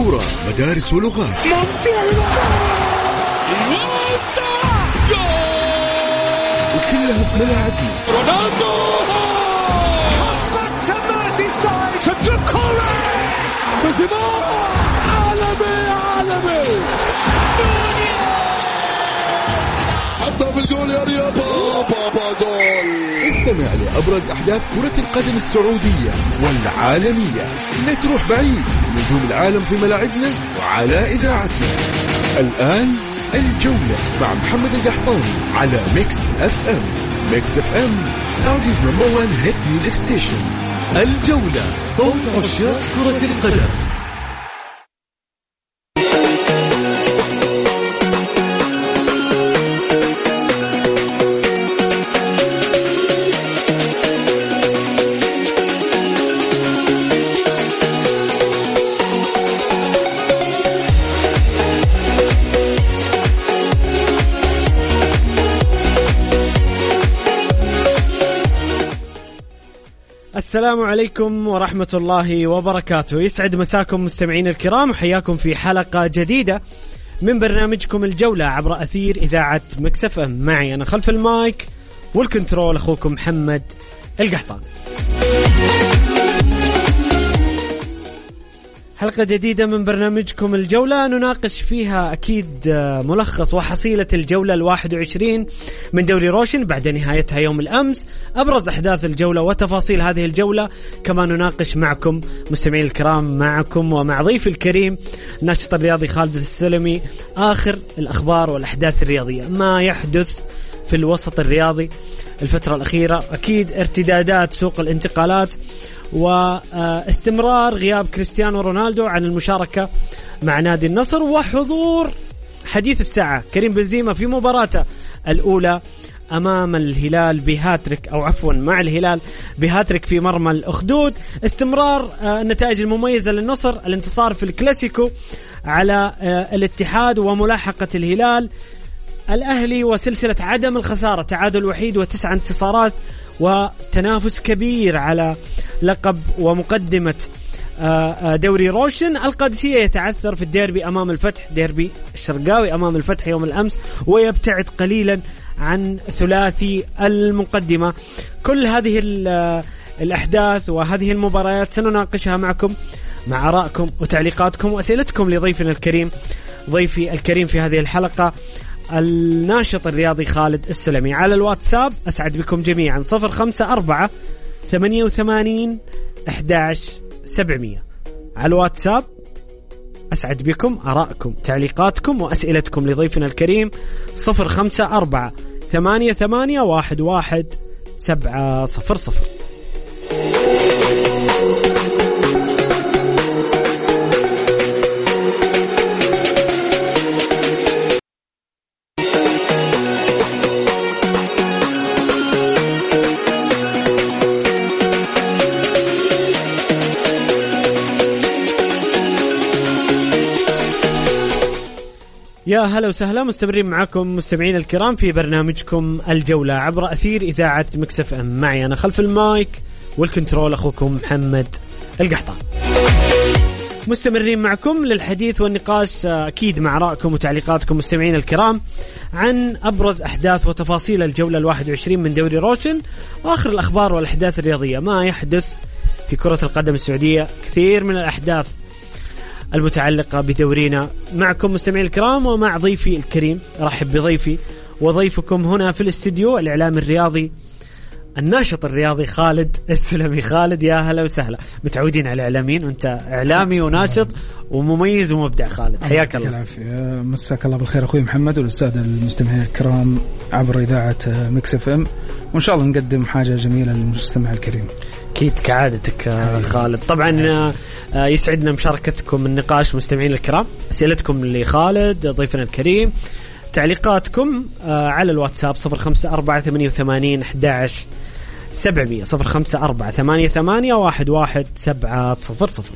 كورة، مدارس ولغات. وكلها في ملاعبنا. رونالدو عالمي حطها في الجول يا رياض. بابا جول. استمع لأبرز أحداث كرة القدم السعودية والعالمية. لا تروح بعيد، نجوم العالم في ملاعبنا وعلى إذاعتنا. الآن الجولة مع محمد القحطاني على ميكس اف ام. ميكس اف ام سعوديز نمبر 1 هيت ميوزك ستيشن. الجولة، صوت عشاق كرة القدم. السلام عليكم ورحمة الله وبركاته. يسعد مساكم مستمعين الكرام، وحياكم في حلقة جديدة من برنامجكم الجولة عبر أثير إذاعة ميكس اف ام. معي أنا خلف المايك والكنترول أخوكم محمد القحطاني. حلقة جديدة من برنامجكم الجولة نناقش فيها أكيد ملخص وحصيلة الجولة 21 من دوري روشن بعد نهايتها يوم الأمس، أبرز أحداث الجولة وتفاصيل هذه الجولة. كما نناقش معكم مستمعين الكرام، معكم ومع ضيف الكريم الناشط الرياضي خالد السلمي، آخر الأخبار والأحداث الرياضية، ما يحدث في الوسط الرياضي الفترة الأخيرة. أكيد ارتدادات سوق الانتقالات واستمرار غياب كريستيانو رونالدو عن المشاركة مع نادي النصر، وحضور حديث الساعة كريم بنزيما في مباراته الأولى أمام الهلال بهاتريك، أو عفوا مع الهلال بهاتريك في مرمى الأخدود. استمرار النتائج المميزة للنصر، الانتصار في الكلاسيكو على الاتحاد وملاحقة الهلال، الأهلي وسلسلة عدم الخسارة، تعادل وحيد و9 انتصارات، وتنافس كبير على لقب ومقدمة دوري روشن. القادسية يتعثر في الديربي أمام الفتح، ديربي الشرقاوي أمام الفتح يوم الأمس، ويبتعد قليلا عن ثلاثي المقدمة. كل هذه الأحداث وهذه المباريات سنناقشها معكم مع آرائكم وتعليقاتكم وأسئلتكم لضيفنا الكريم. ضيفي الكريم في هذه الحلقة الناشط الرياضي خالد السلمي. على الواتساب أسعد بكم جميعا 054-88-11-700. على الواتساب أسعد بكم آرائكم تعليقاتكم وأسئلتكم لضيفنا الكريم 054-88-11-700. يا هلا وسهلا، مستمرين معكم مستمعين الكرام في برنامجكم الجولة عبر أثير إذاعة ميكس اف ام. معي أنا خلف المايك والكنترول أخوكم محمد القحطان. مستمرين معكم للحديث والنقاش أكيد مع رأيكم وتعليقاتكم مستمعين الكرام عن أبرز أحداث وتفاصيل الجولة 21 من دوري روشن، وآخر الأخبار والأحداث الرياضية، ما يحدث في كرة القدم السعودية. كثير من الأحداث المتعلقة بدورينا معكم مستمعين الكرام ومع ضيفي الكريم. رحب بضيفي وضيفكم هنا في الاستديو الإعلام الرياضي الناشط الرياضي خالد السلمي. خالد يا هلا وسهلا، متعودين على الإعلاميين وأنت إعلامي وناشط ومميز ومبدع. خالد حياك الله. مساك الله بالخير أخوي محمد والسادة المستمعين الكرام عبر إذاعة ميكس اف ام، وإن شاء الله نقدم حاجة جميلة للمستمع الكريم. أكيد كعادتك خالد. طبعا يسعدنا مشاركتكم النقاش مستمعين الكرام، أسئلتكم لخالد ضيفنا الكريم، تعليقاتكم على الواتساب 054-88-11-700 054-88-11-700.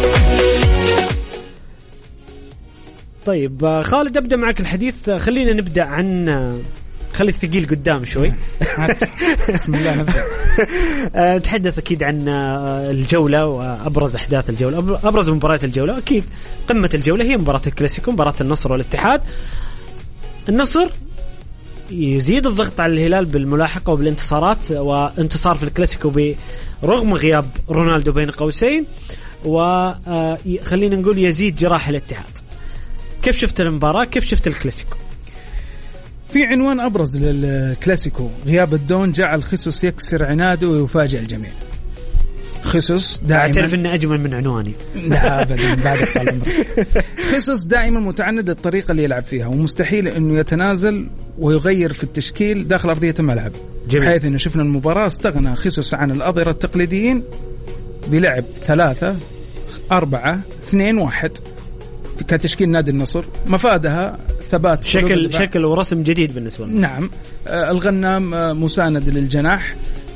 طيب خالد، أبدأ معك الحديث. خلينا نبدأ عن خلي الثقيل قدام شوي. بسم الله نبدأ. نتحدث أكيد عن الجولة وأبرز أحداث الجولة، أبرز مباريات الجولة. أكيد قمة الجولة هي مباراة الكلاسيكو، مباراة النصر والاتحاد. النصر يزيد الضغط على الهلال بالملاحقة وبالانتصارات، وانتصار في الكلاسيكو برغم غياب رونالدو بين قوسين، وخلينا نقول يزيد جراح الاتحاد. كيف شفت المباراة؟ كيف شفت الكلاسيكو؟ في عنوان أبرز للكلاسيكو: غياب الدون جعل خيسوس يكسر عناده ويفاجئ الجميع. خيسوس دائما أعترف إنه أجمل من عنواني. لا أبدا، بعد العمر. خيسوس دائما متعند الطريقة اللي يلعب فيها، ومستحيل إنه يتنازل ويغير في التشكيل داخل أرضية الملعب. بحيث إنه شفنا المباراة استغنى خيسوس عن الأظهرة التقليديين بلعب 3-4-2-1 كتشكيل نادي النصر، مفادها ثبات شكل ورسم جديد بالنسبة لنا. نعم. الغنام مساند للجناح،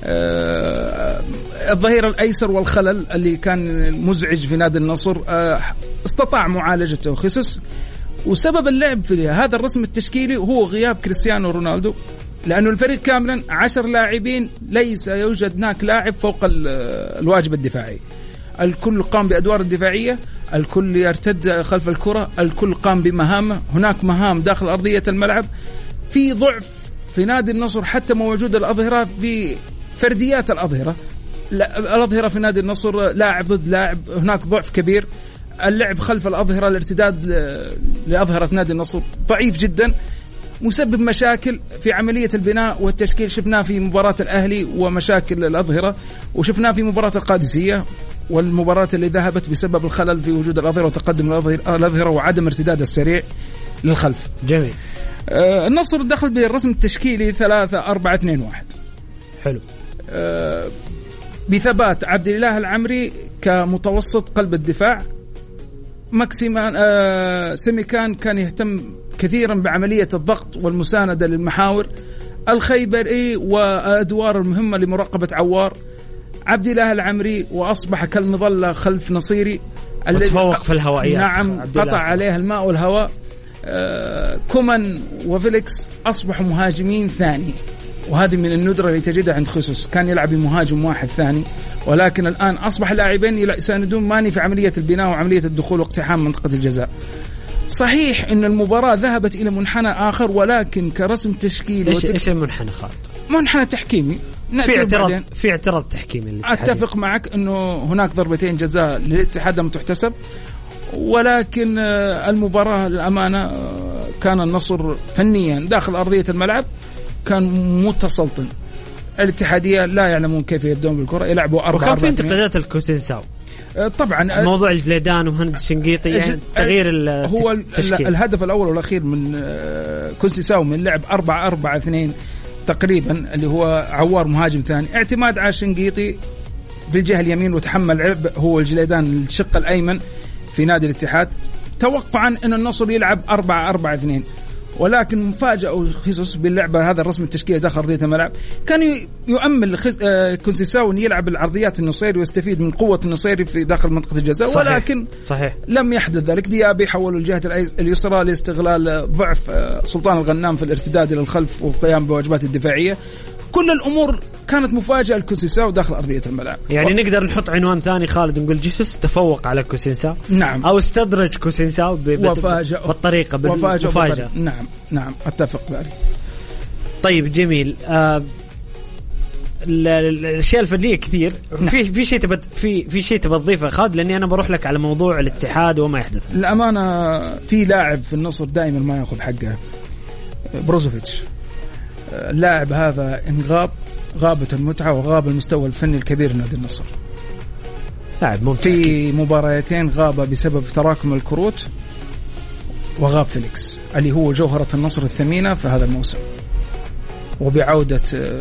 الظهير الأيسر والخلل اللي كان مزعج في نادي النصر استطاع معالجته خيسوس. وسبب اللعب في هذا الرسم التشكيلي هو غياب كريستيانو رونالدو، لأنه الفريق كاملا 10 لاعبين، ليس يوجد هناك لاعب فوق الواجب الدفاعي. الكل قام بأدوار الدفاعية، الكل يرتد خلف الكرة، الكل قام بمهامه. هناك مهام داخل أرضية الملعب. في ضعف في نادي النصر حتى موجود الأظهرة في فرديات الأظهرة. الأظهرة في نادي النصر لاعب ضد لاعب، هناك ضعف كبير. اللعب خلف الأظهرة، الارتداد لأظهرة نادي النصر ضعيف جدا، مسبب مشاكل في عملية البناء والتشكيل. شفناه في مباراة الأهلي ومشاكل الأظهرة، وشفناه في مباراة القادسية والمباراة اللي ذهبت بسبب الخلل في وجود الأظهرة وتقدم الأظهرة وعدم ارتداد السريع للخلف. جميل. النصر دخل بالرسم التشكيلي 3-4-2-1. حلو. بثبات عبد الله العمري كمتوسط قلب الدفاع. ماكسيمان سيميكان كان يهتم كثيرا بعملية الضغط والمساندة للمحاور. الخيبري وأدوار المهمة لمراقبة عوار. عبد الله العمري وأصبح كالمظلة خلف نصيري الذي تفوق في الهوائيات. نعم، قطع عليه الماء والهواء. كومان وفيليكس أصبحوا مهاجمين ثاني، وهذه من الندرة اللي تجدها عند خيسوس. كان يلعب بمهاجم واحد ثاني، ولكن الآن أصبح لاعبين يساندون ماني في عملية البناء وعملية الدخول واقتحام منطقة الجزاء. صحيح أن المباراة ذهبت إلى منحنى آخر، ولكن كرسم تشكيل إيش المنحنى خالد؟ منحنى تحكيمي. في اعتراض تحكيمي. أتفق معك أنه هناك ضربتين جزاء للاتحاد لم تحتسب، ولكن المباراة للأمانة كان النصر فنيا داخل أرضية الملعب كان متسلطن. الاتحادية لا يعلمون كيف يبدون بالكرة، يلعبوا 4-4-2. وكان في انتقادات الكوسينساو طبعا، موضوع الجليدان وهند الشنقيطي، يعني تغيير هو التشكيل. الهدف الأول والأخير من كوسينساو من لعب 4-4-2 تقريبا، اللي هو عوار مهاجم ثاني، اعتماد على الشنقيطي في الجهة اليمين، وتحمل عبء هو الجليدان الشق الأيمن في نادي الاتحاد، توقعا أن النصر يلعب 4-4-2. ولكن مفاجأة خيسوس باللعبة هذا الرسم التشكيلي داخل أرضية الملعب، كان يؤمل كونسيساو أن يلعب العرضيات النصيري ويستفيد من قوة النصيري في داخل منطقة الجزاء. صحيح. ولكن لم يحدث ذلك. ديابي حول الجهة اليسرى لاستغلال ضعف سلطان الغنام في الارتداد إلى الخلف والقيام بواجبات الدفاعية. كل الأمور كانت مفاجأة لكوسينساو داخل أرضية الملعب. يعني نقدر نحط عنوان ثاني خالد، نقول جيسوس تفوق على كوسينساو. نعم. أو استدرج كوسينساو بالطريقة بالمفاجأة. نعم أتفق بذلك. طيب جميل. الأشياء الفنية كثير. نعم. في شيء تبى تضيفه خالد، لأني أنا بروح لك على موضوع الاتحاد وما يحدث. الأمانة في لاعب في النصر دائما ما يأخذ حقه، بروزوفيتش. اللاعب هذا إن غابت المتعة وغاب المستوى الفني الكبير لنادي النصر. لاعب ممتاز. في مباراتين غاب بسبب تراكم الكروت، وغاب فيليكس اللي هو جوهرة النصر الثمينة في هذا الموسم. وبعودة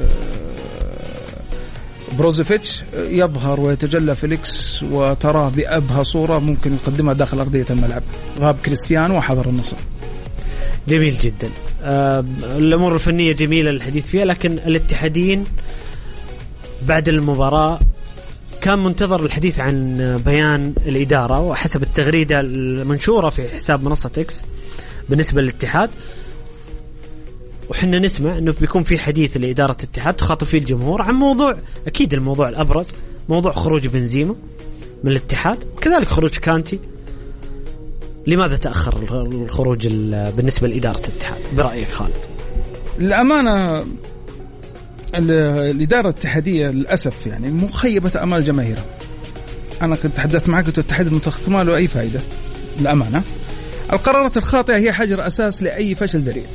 بروزوفيتش يظهر ويتجلى فيليكس، وتراه بأبهى صورة ممكن يقدمها داخل أرضية الملعب. غاب كريستيانو وحضر النصر. جميل جدا. الأمور الفنية جميلة الحديث فيها، لكن الاتحادين بعد المباراة كان منتظر الحديث عن بيان الإدارة، وحسب التغريدة المنشورة في حساب منصة إكس بالنسبة للاتحاد وحنا نسمع أنه بيكون في حديث لإدارة الاتحاد تخاطب فيه الجمهور عن موضوع، أكيد الموضوع الأبرز موضوع خروج بنزيما من الاتحاد، وكذلك خروج كانتي. لماذا تأخر الخروج بالنسبة لإدارة الاتحاد برأيك خالد؟ الأمانة الإدارة الاتحادية للأسف يعني مخيبة أمال جماهيرها. أنا كنت تحدثت معك قلت الاتحاد المتخطئ ما له أي فائدة. الأمانة القرارات الخاطئة هي حجر أساس لأي فشل ذريع.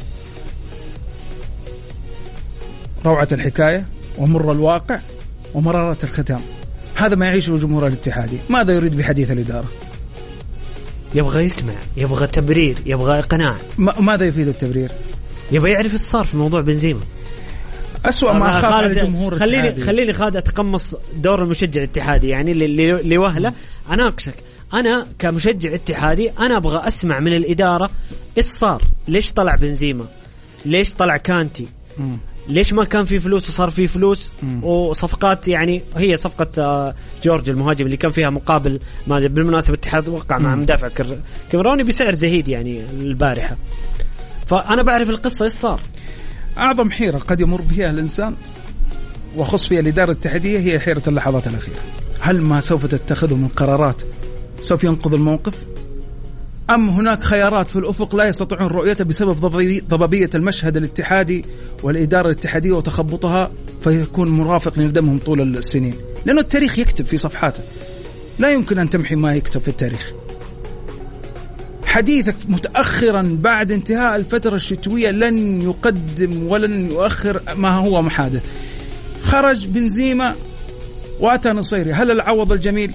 روعة الحكاية ومر الواقع ومرارة الختام، هذا ما يعيشه الجمهور الاتحادي. ماذا يريد بحديث الإدارة؟ يبغى يسمع، يبغى تبرير، يبغى إقناع. ماذا يفيد التبرير؟ يبغى يعرف إيش صار في موضوع بنزيما. أسوأ ما خاف على الجمهور الاتحادي. خليني خالد أتقمص دور المشجع الاتحادي، يعني لوهلة أناقشك. أنا كمشجع اتحادي أنا أبغى أسمع من الإدارة إيش صار، ليش طلع بنزيما، ليش طلع كانتي، ليش ما كان في فلوس وصار في فلوس وصفقات. يعني هي صفقة جورج المهاجم اللي كان فيها مقابل، ما بالمناسبة الاتحاد وقع مع مدافع كاميروني بسعر زهيد يعني البارحة. فأنا بعرف القصة إيش صار. أعظم حيرة قد يمر بها الإنسان وخص فيها الإدارة الاتحادية هي حيرة اللحظات الأخيرة. هل ما سوف تتخذه من قرارات سوف ينقذ الموقف، أم هناك خيارات في الأفق لا يستطيعون رؤيتها بسبب ضبابية المشهد الاتحادي والإدارة الاتحادية وتخبطها، فيكون مرافق لندمهم طول السنين. لأنه التاريخ يكتب في صفحاته، لا يمكن أن تمحي ما يكتب في التاريخ. حديثك متأخرا بعد انتهاء الفترة الشتوية لن يقدم ولن يؤخر ما هو محادث. خرج بنزيما وأتى نصيري، هل العوض الجميل؟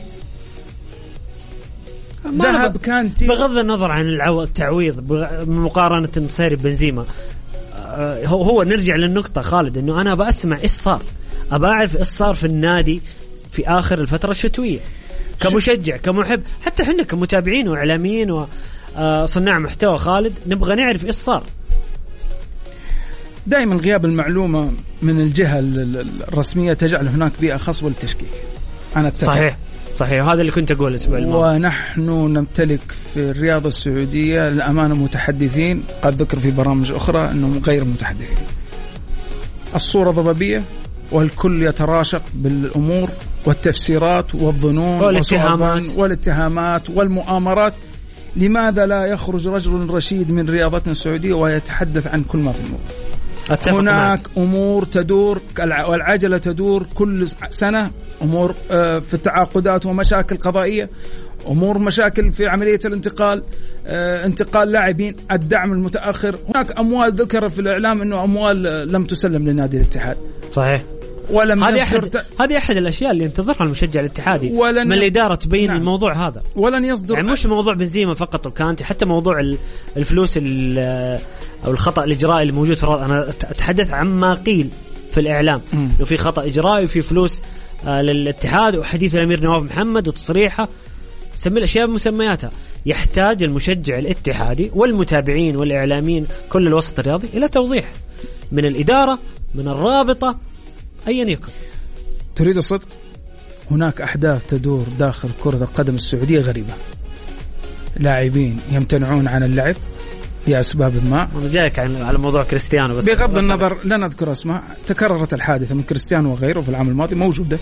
ذهب كانتي. بغض النظر عن التعويض بمقارنة نصيري بنزيما، هو نرجع للنقطة خالد إنه أنا بأسمع إيش صار، أبى أعرف إيش صار في النادي في آخر الفترة الشتوية كمشجع كمحب، حتى إحنا كمتابعين وإعلاميين وصناع محتوى خالد نبغى نعرف إيش صار. دائما غياب المعلومة من الجهة الرسمية تجعل هناك بيئة خصبة للتشكيك. أنا أتفق. صحيح وهذا اللي كنت أقول الأسبوع الماضي. ونحن نمتلك في الرياضة السعودية الأمانة متحدثين، قد ذكر في برامج أخرى أنهم غير متحدثين. الصورة ضبابية والكل يتراشق بالأمور والتفسيرات والظنون والاتهامات والمؤامرات. لماذا لا يخرج رجل رشيد من رياضتنا السعودية ويتحدث عن كل ما في الموضوع؟ هناك أمور تدور والعجلة تدور كل سنة، أمور في التعاقدات ومشاكل قضائية، أمور مشاكل في عملية الانتقال، انتقال لاعبين، الدعم المتأخر. هناك أموال ذكر في الإعلام أنه أموال لم تسلم لنادي الاتحاد. صحيح. هذه أحد الأشياء اللي ينتظرها المشجع الاتحادي من الإدارة تبين الموضوع هذا. ولن يصدر يعني مش موضوع بنزيما فقط وكانتي، حتى موضوع الفلوس أو الخطأ الإجرائي اللي موجود في أنا أتحدث عما قيل في الإعلام إنه في خطأ إجرائي وفي فلوس للاتحاد، وحديث الأمير نواف محمد وتصريحه، سمي الأشياء بمسمياتها. يحتاج المشجع الاتحادي والمتابعين والإعلاميين كل الوسط الرياضي إلى توضيح من الإدارة من الرابطة أيا يكن. تريد الصدق؟ هناك أحداث تدور داخل كرة القدم السعودية غريبة. لاعبين يمتنعون عن اللعب لأسباب ما. أنا جايك على موضوع كريستيانو بس بغض النظر لا نذكر اسماء. تكررت الحادثة من كريستيانو وغيره في العام الماضي موجودة.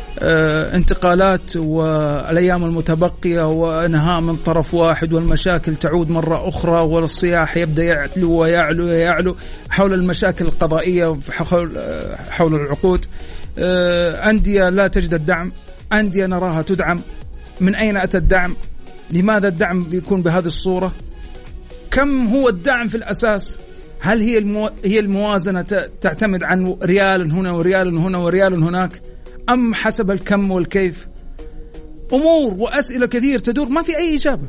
انتقالات والأيام المتبقية وانهاء من طرف واحد، والمشاكل تعود مرة أخرى، والصياح يبدأ يعلو ويعلو حول المشاكل القضائية حول العقود. أندية لا تجد الدعم، أندية نراها تدعم. من أين أتى الدعم؟ لماذا الدعم بيكون بهذه الصورة؟ كم هو الدعم في الأساس؟ هل هي الموازنة تعتمد عن ريال هنا وريال هنا وريال هناك، أم حسب الكم والكيف؟ أمور وأسئلة كثير تدور ما في أي إجابة.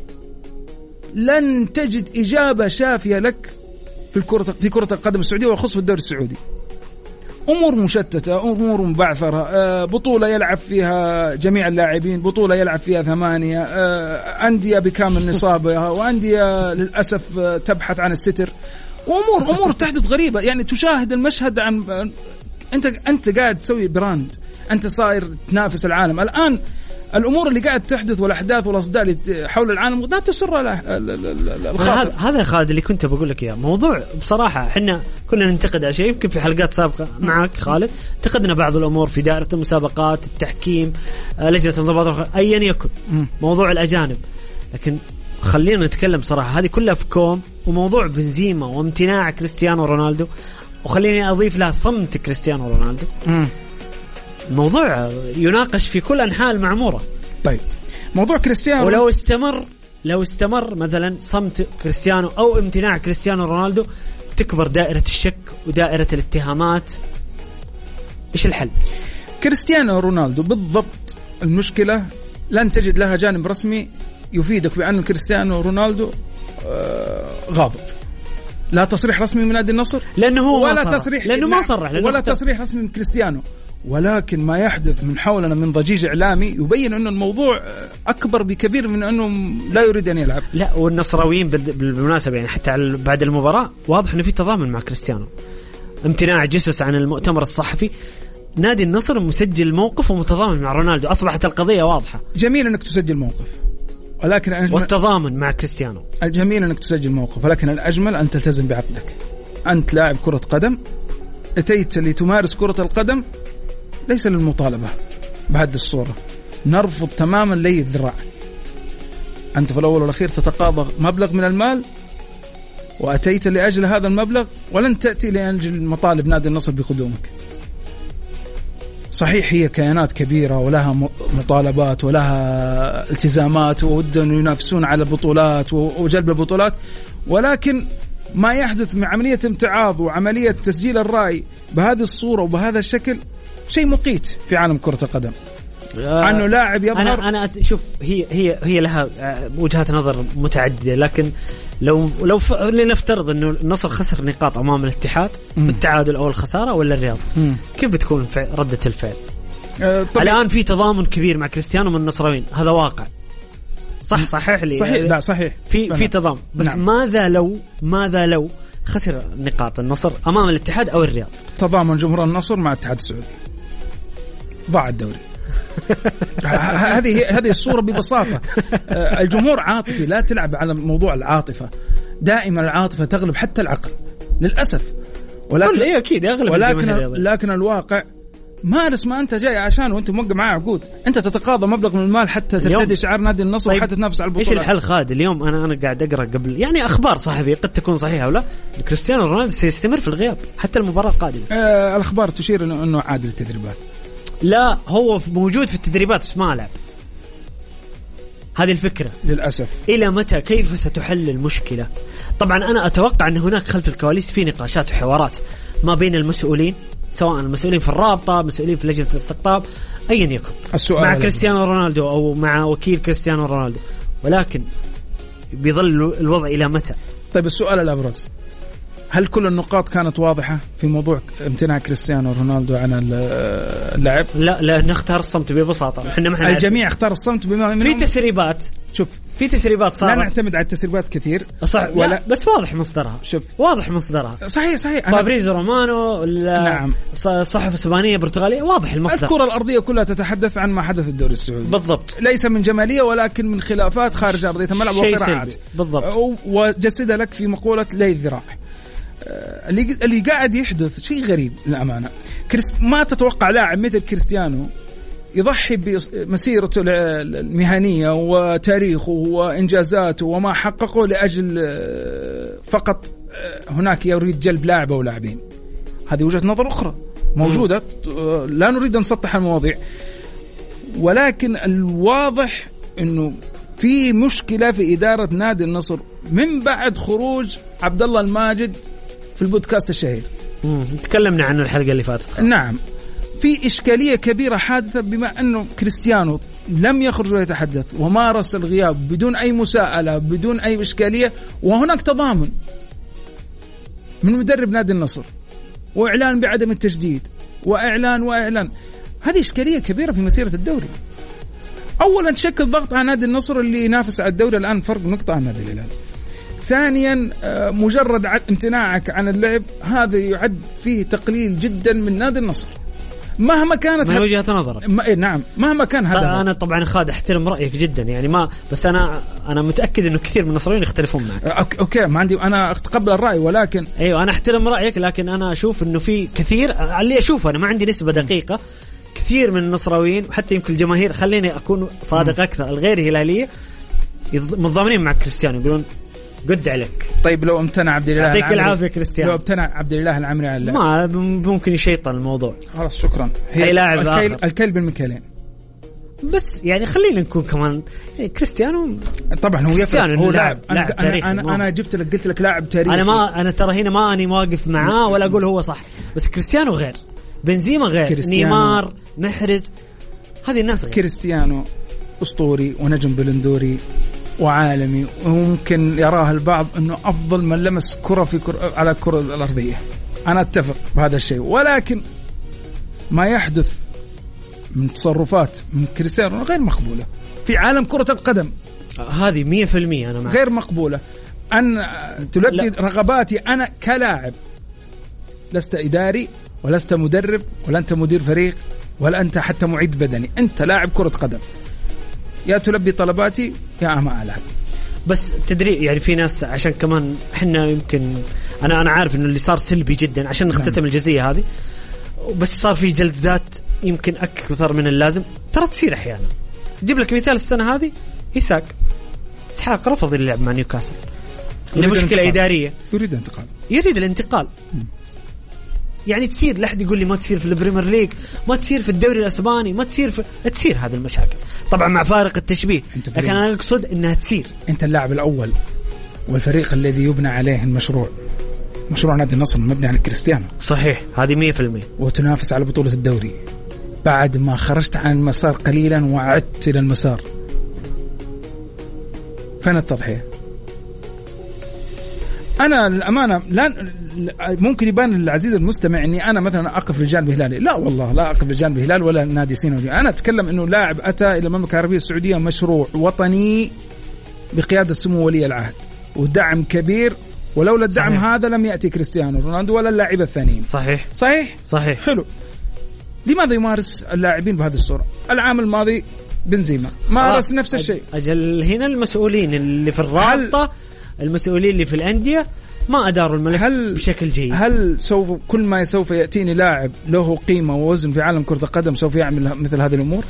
لن تجد إجابة شافية لك في كرة القدم السعودية وخصوصا في الدوري السعودي. أمور مشتتة، أمور مبعثرة، بطولة يلعب فيها جميع اللاعبين، بطولة يلعب فيها 8، أندية بكامل نصابها، وأندية للأسف تبحث عن الستر. أمور تحدث غريبة. يعني تشاهد المشهد عن أنت قاعد تسوي براند، أنت صاير تنافس العالم الآن. الامور اللي قاعد تحدث والاحداث والاصداء اللي حول العالم لا تسر الخاطر. هذا خالد اللي كنت بقول لك اياه. موضوع بصراحه احنا كنا ننتقد على شيء، يمكن في حلقات سابقه معك خالد انتقدنا بعض الامور في دائره المسابقات، التحكيم، لجنه انضباط ايا يكن، موضوع الاجانب. لكن خلينا نتكلم صراحه، هذه كلها في كوم، وموضوع بنزيما وامتناع كريستيانو رونالدو، وخليني اضيف لها صمت كريستيانو رونالدو. الموضوع يناقش في كل انحاء المعموره. طيب موضوع كريستيانو، ولو استمر مثلا صمت كريستيانو او امتناع كريستيانو رونالدو، تكبر دائره الشك ودائره الاتهامات. ايش الحل؟ كريستيانو رونالدو بالضبط المشكله لن تجد لها جانب رسمي يفيدك بأن كريستيانو رونالدو غاضب. لا تصريح رسمي من نادي النصر لأنه هو ولا تصريح ما صرح ولا تصريح رسمي من كريستيانو، ولكن ما يحدث من حولنا من ضجيج إعلامي يبين أن الموضوع أكبر بكبير من أنه لا يريد أن يلعب. لا، والنصراويين بالمناسبة يعني حتى بعد المباراة واضح أنه في تضامن مع كريستيانو. امتناع جيسوس عن المؤتمر الصحفي، نادي النصر مسجل موقف ومتضامن مع رونالدو، أصبحت القضية واضحة. جميل أنك تسجل موقف، ولكن والتضامن مع كريستيانو. الجميل أنك تسجل موقف، ولكن الأجمل أن تلتزم بعقدك. أنت لاعب كرة قدم، أتيت لتمارس كرة القدم، ليس للمطالبة بهذه الصورة. نرفض تماما لي الذراع. أنت في الأول والأخير تتقاضى مبلغ من المال، وأتيت لأجل هذا المبلغ، ولن تأتي لأجل مطالب نادي النصر بقدومك. صحيح هي كيانات كبيرة ولها مطالبات ولها التزامات وودهم ينافسون على البطولات وجلب البطولات، ولكن ما يحدث من عملية امتعاض وعملية تسجيل الرأي بهذه الصورة وبهذا الشكل شيء مقيت في عالم كرة القدم. عنه لاعب يظهر. أنا شوف، هي لها وجهات نظر متعددة، لكن لو لنفترض إنه النصر خسر نقاط أمام الاتحاد بالتعادل أو الخسارة ولا الرياض، كيف بتكون ردة الفعل؟ الآن في تضامن كبير مع كريستيانو من النصراويين، هذا واقع. صحيح لي. صحيح، لا صحيح. في تضامن، بس نعم. ماذا لو خسر نقاط النصر أمام الاتحاد أو الرياض؟ تضامن جمهور النصر مع الاتحاد السعودي، ضاع الدوري. هذه الصورة ببساطة. الجمهور عاطفي، لا تلعب على موضوع العاطفة. دائما العاطفة تغلب حتى العقل للأسف. ولكن أكيد يغلب. لكن الواقع مارس ما أنت جاي عشان وأنت موقع معاه عقود. أنت تتقاضى مبلغ من المال حتى ترتدي شعار نادي النصر وحتى تنافس على البطولات. إيش الحل خالد؟ اليوم أنا قاعد أقرأ قبل يعني أخبار صحفية قد تكون صحيحة ولا، كريستيانو رونالدو سيستمر في الغياب حتى المباراة القادمة. الأخبار تشير إنه عاد للتدريبات. لا، هو موجود في التدريبات بس ما لعب. هذه الفكرة للأسف. إلى متى؟ كيف ستحل المشكلة؟ طبعا أنا أتوقع أن هناك خلف الكواليس في نقاشات وحوارات ما بين المسؤولين، سواء المسؤولين في الرابطة، مسؤولين في لجنة الاستقطاب، أيا يكن، مع كريستيانو رونالدو أو مع وكيل كريستيانو رونالدو، ولكن بيظل الوضع إلى متى؟ طيب السؤال الأبرز، هل كل النقاط كانت واضحة في موضوع امتناع كريستيانو رونالدو عن اللعب؟ لا نختار الصمت ببساطة. احنا الجميع اختار الصمت بما في تسريبات. شوف، في تسريبات صارت. لا نعتمد على التسريبات كثير. صح، ولا بس واضح مصدرها. شوف، واضح مصدرها. صحيح. فابريزو رومانو، نعم، الصحف الإسبانية برتغالية، واضح المصدر. الكرة الأرضية كلها تتحدث عن ما حدث في الدوري السعودي بالضبط، ليس من جمالية ولكن من خلافات خارج أرضية الملعب وصراعات بالضبط. وجسدها لك في مقولة لي الذراع. اللي قاعد يحدث شيء غريب للأمانة. ما تتوقع لاعب مثل كريستيانو يضحي بمسيرته المهنية وتاريخه وإنجازاته وما حققه لأجل فقط هناك يريد جلب لاعب أو لاعبين. هذه وجهة نظر أخرى موجودة، لا نريد أن نسطح المواضيع، ولكن الواضح أنه في مشكلة في إدارة نادي النصر من بعد خروج عبد الله الماجد في البودكاست الشهير. تكلمنا عنه الحلقة اللي فاتت. نعم، في إشكالية كبيرة حادثة بما أنه كريستيانو لم يخرج ويتحدث ومارس الغياب بدون أي مساءلة بدون أي إشكالية، وهناك تضامن من مدرب نادي النصر وإعلان بعدم التجديد وإعلان. هذه إشكالية كبيرة في مسيرة الدوري. أولا تشكل ضغط على نادي النصر اللي ينافس على الدوري الآن فرق نقطة عن نادي الهلال. ثانيا مجرد امتناعك عن اللعب هذا يعد فيه تقليل جدا من نادي النصر. مهما كانت من وجهة نظرك. نعم مهما كان هذا. أنا طبعا خالد أحترم رأيك جدا يعني، ما بس أنا متأكد إنه كثير من النصرانيين يختلفون معك. أوكي ما عندي، أنا أتقبل الرأي، ولكن أيوة أنا أحترم رأيك، لكن أنا أشوف إنه في كثير اللي أشوفه، أنا ما عندي نسبة دقيقة، كثير من النصراويين وحتى يمكن الجماهير، خليني أكون صادق أكثر، الغير هلالية متضامنين مع كريستيانو، يقولون قد عليك. طيب لو امتنع عبد الله يعطيك العافية كريستيانو، لو امتنع عبد الله العمري على ما ممكن يشيطن الموضوع، خلاص شكرا، هي لاعب الكيل بالمكيالين. بس يعني خلينا نكون كمان يعني كريستيانو طبعا هو لاعب تاريخي. أنا جبت لك قلت لك لاعب تاريخي. أنا ترى هنا ما أني واقف معاه ولا أقول هو صح، بس كريستيانو غير، بنزيما غير، نيمار، محرز، هذه الناس غير. كريستيانو أسطوري ونجم بلندوري وعالمي، وممكن يراه البعض أنه أفضل من لمس كرة على الكرة الأرضية. أنا أتفق بهذا الشيء، ولكن ما يحدث من تصرفات من كريستيانو غير مقبولة في عالم كرة القدم. هذه 100% أنا معك. غير مقبولة. أن تلبي رغباتي أنا كلاعب، لست إداري ولست مدرب ولا أنت مدير فريق ولا أنت حتى معيد بدني، أنت لاعب كرة قدم، يا تلبي طلباتي يا ما ألعب. بس تدري يعني في ناس، عشان كمان احنا يمكن أنا عارف إنه اللي صار سلبي جدا، عشان نختتم الجزئية هذه، بس صار في جلد ذات يمكن أكثر من اللازم، ترى تصير أحيانا. جيب لك مثال السنة هذه، إسحاق رفض اللعب مع نيوكاسل لمشكلة إدارية، يريد الانتقال. يعني تصير، لا أحد يقول لي ما تصير في البريمير ليج، ما تصير في الدوري الأسباني، ما تصير تصير هذه المشاكل طبعا مع فارق التشبيه، لكن أنا أقصد إنها تصير. أنت اللاعب الأول والفريق الذي يبنى عليه المشروع، مشروع نادي النصر مبني على كريستيانو. صحيح، هذه 100%. وتنافس على بطولة الدوري بعد ما خرجت عن المسار قليلا وعدت إلى المسار. فين التضحية؟ أنا الأمانة ممكن يبان للعزيز المستمع أني أنا مثلا أقف لجانب هلالي، لا والله لا أقف لجانب هلال ولا نادي سيناوي. أنا أتكلم أنه لاعب أتى إلى المملكة العربية السعودية مشروع وطني بقيادة سمو ولي العهد ودعم كبير، ولولا الدعم هذا لم يأتي كريستيانو رونالدو ولا اللاعبين الثانيين. صحيح. حلو. لماذا يمارس اللاعبين بهذه الصورة؟ العام الماضي بنزيما مارس نفس الشيء. أجل هنا المسؤولين اللي في الرابطة، المسؤولين اللي في الأندية ما أداروا الملف بشكل جيد. هل كل ما سوف يأتيني لاعب له قيمة ووزن في عالم كرة القدم سوف يعمل مثل هذه الأمور؟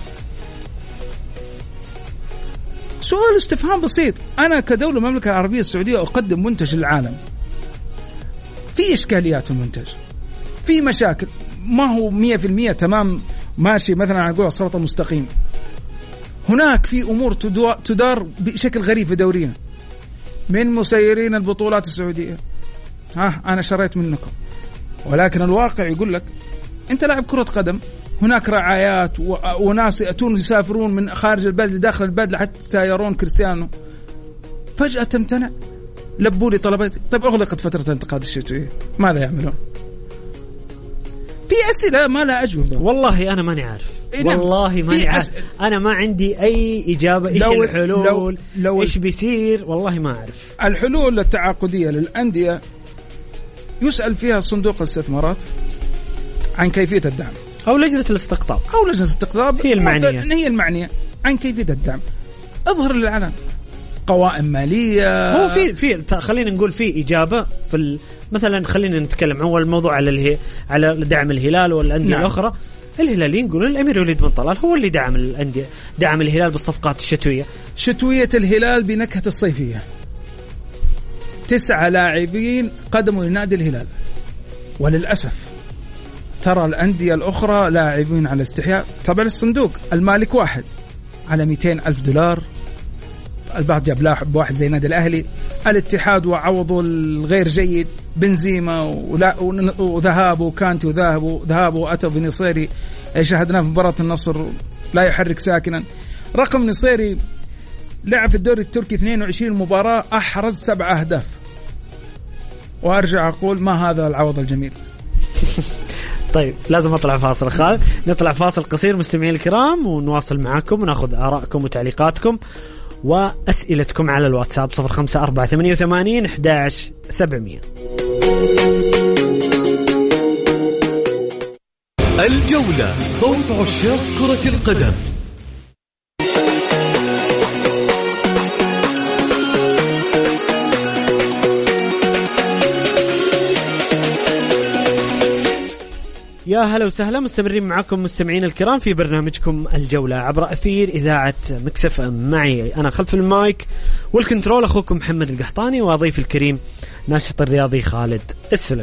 سؤال استفهام بسيط. أنا كدولة المملكة العربية السعودية أقدم منتج للعالم، في إشكاليات في المنتج، في مشاكل، ما هو 100% تمام ماشي مثلا على قول الصراط المستقيم. هناك في أمور تدار بشكل غريب في دورينا، من مسيرين البطولات السعودية أنا شريت منكم، ولكن الواقع يقول لك أنت لاعب كرة قدم، هناك رعايات وناس يأتون يسافرون من خارج البلد داخل البلد حتى يرون كريستيانو، فجأة تمتنع. لبوا لي طلباتي. طيب أغلقت فترة الانتقاد الشتوية، ماذا يعملون؟ في أسئلة ما لا أجوبة. والله أنا ماني عارف، والله ماني عارف، أنا ما عندي أي إجابة. إيش الحلول؟ إيش بيصير؟ والله ما أعرف. الحلول التعاقدية للأندية يسأل فيها صندوق الاستثمارات عن كيفية الدعم، أو لجنة الاستقطاب، هي المعنية عن كيفية الدعم. أظهر للعلن قوائم مالية. هو في خلينا نقول في إجابة في مثلا خلينا نتكلم أول الموضوع على دعم الهلال والأندية الأخرى. الهلاليين يقولون الأمير وليد بن طلال هو اللي دعم الأندية، دعم الهلال بالصفقات الشتوية. شتوية الهلال بنكهة الصيفية، 9 لاعبين قدموا لنادي الهلال، وللأسف ترى الأندية الأخرى لاعبين على استحياء. طبعا الصندوق المالك واحد على $200,000، البعض جاب لاعب واحد زي نادي الأهلي، الاتحاد وعوضوا الغير جيد بنزيما وذهابه وكانتي وذهابه وأتوا بنصيري شاهدناه في مباراة النصر لا يحرك ساكنا. رقم نصيري لعب في الدوري التركي 22 مباراة أحرز 7 أهداف. وأرجع أقول ما هذا العوض الجميل. طيب لازم أطلع فاصل خالد، نطلع فاصل قصير مستمعين الكرام ونواصل معكم ونأخذ آراءكم وتعليقاتكم وأسئلتكم على الواتساب 0548811700. الجولة، صوت عشاق كرة القدم. يا هلا وسهلا، مستمرين معكم مستمعين الكرام في برنامجكم الجولة عبر أثير إذاعة مكسف أم. معي أنا خلف المايك والكنترول أخوكم محمد القحطاني، وضيف الكريم ناشط الرياضي خالد السلم.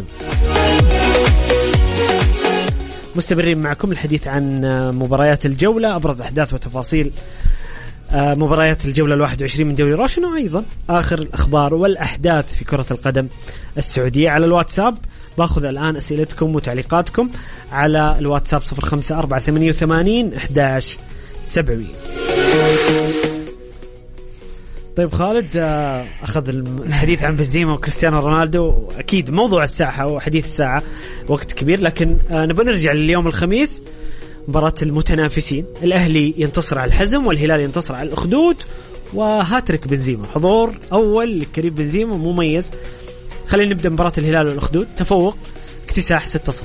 مستمرين معكم الحديث عن مباريات الجولة، أبرز أحداث وتفاصيل مباريات الجولة 21 من دوري روشن، وأيضا آخر الأخبار والأحداث في كرة القدم السعودية. على الواتساب باخذ الآن أسئلتكم وتعليقاتكم على الواتساب 0548811700. طيب خالد، أخذ الحديث عن بنزيما وكريستيانو رونالدو، أكيد موضوع الساعة وحديث الساعة وقت كبير، لكن نبغى نرجع لليوم الخميس، مباراة المتنافسين. الأهلي ينتصر على الحزم والهلال ينتصر على الأخدود، وهاتريك بنزيما، حضور أول لكريم بنزيما مميز. خلينا نبدأ مباراة الهلال والأخدود، تفوق اكتساح 6-0.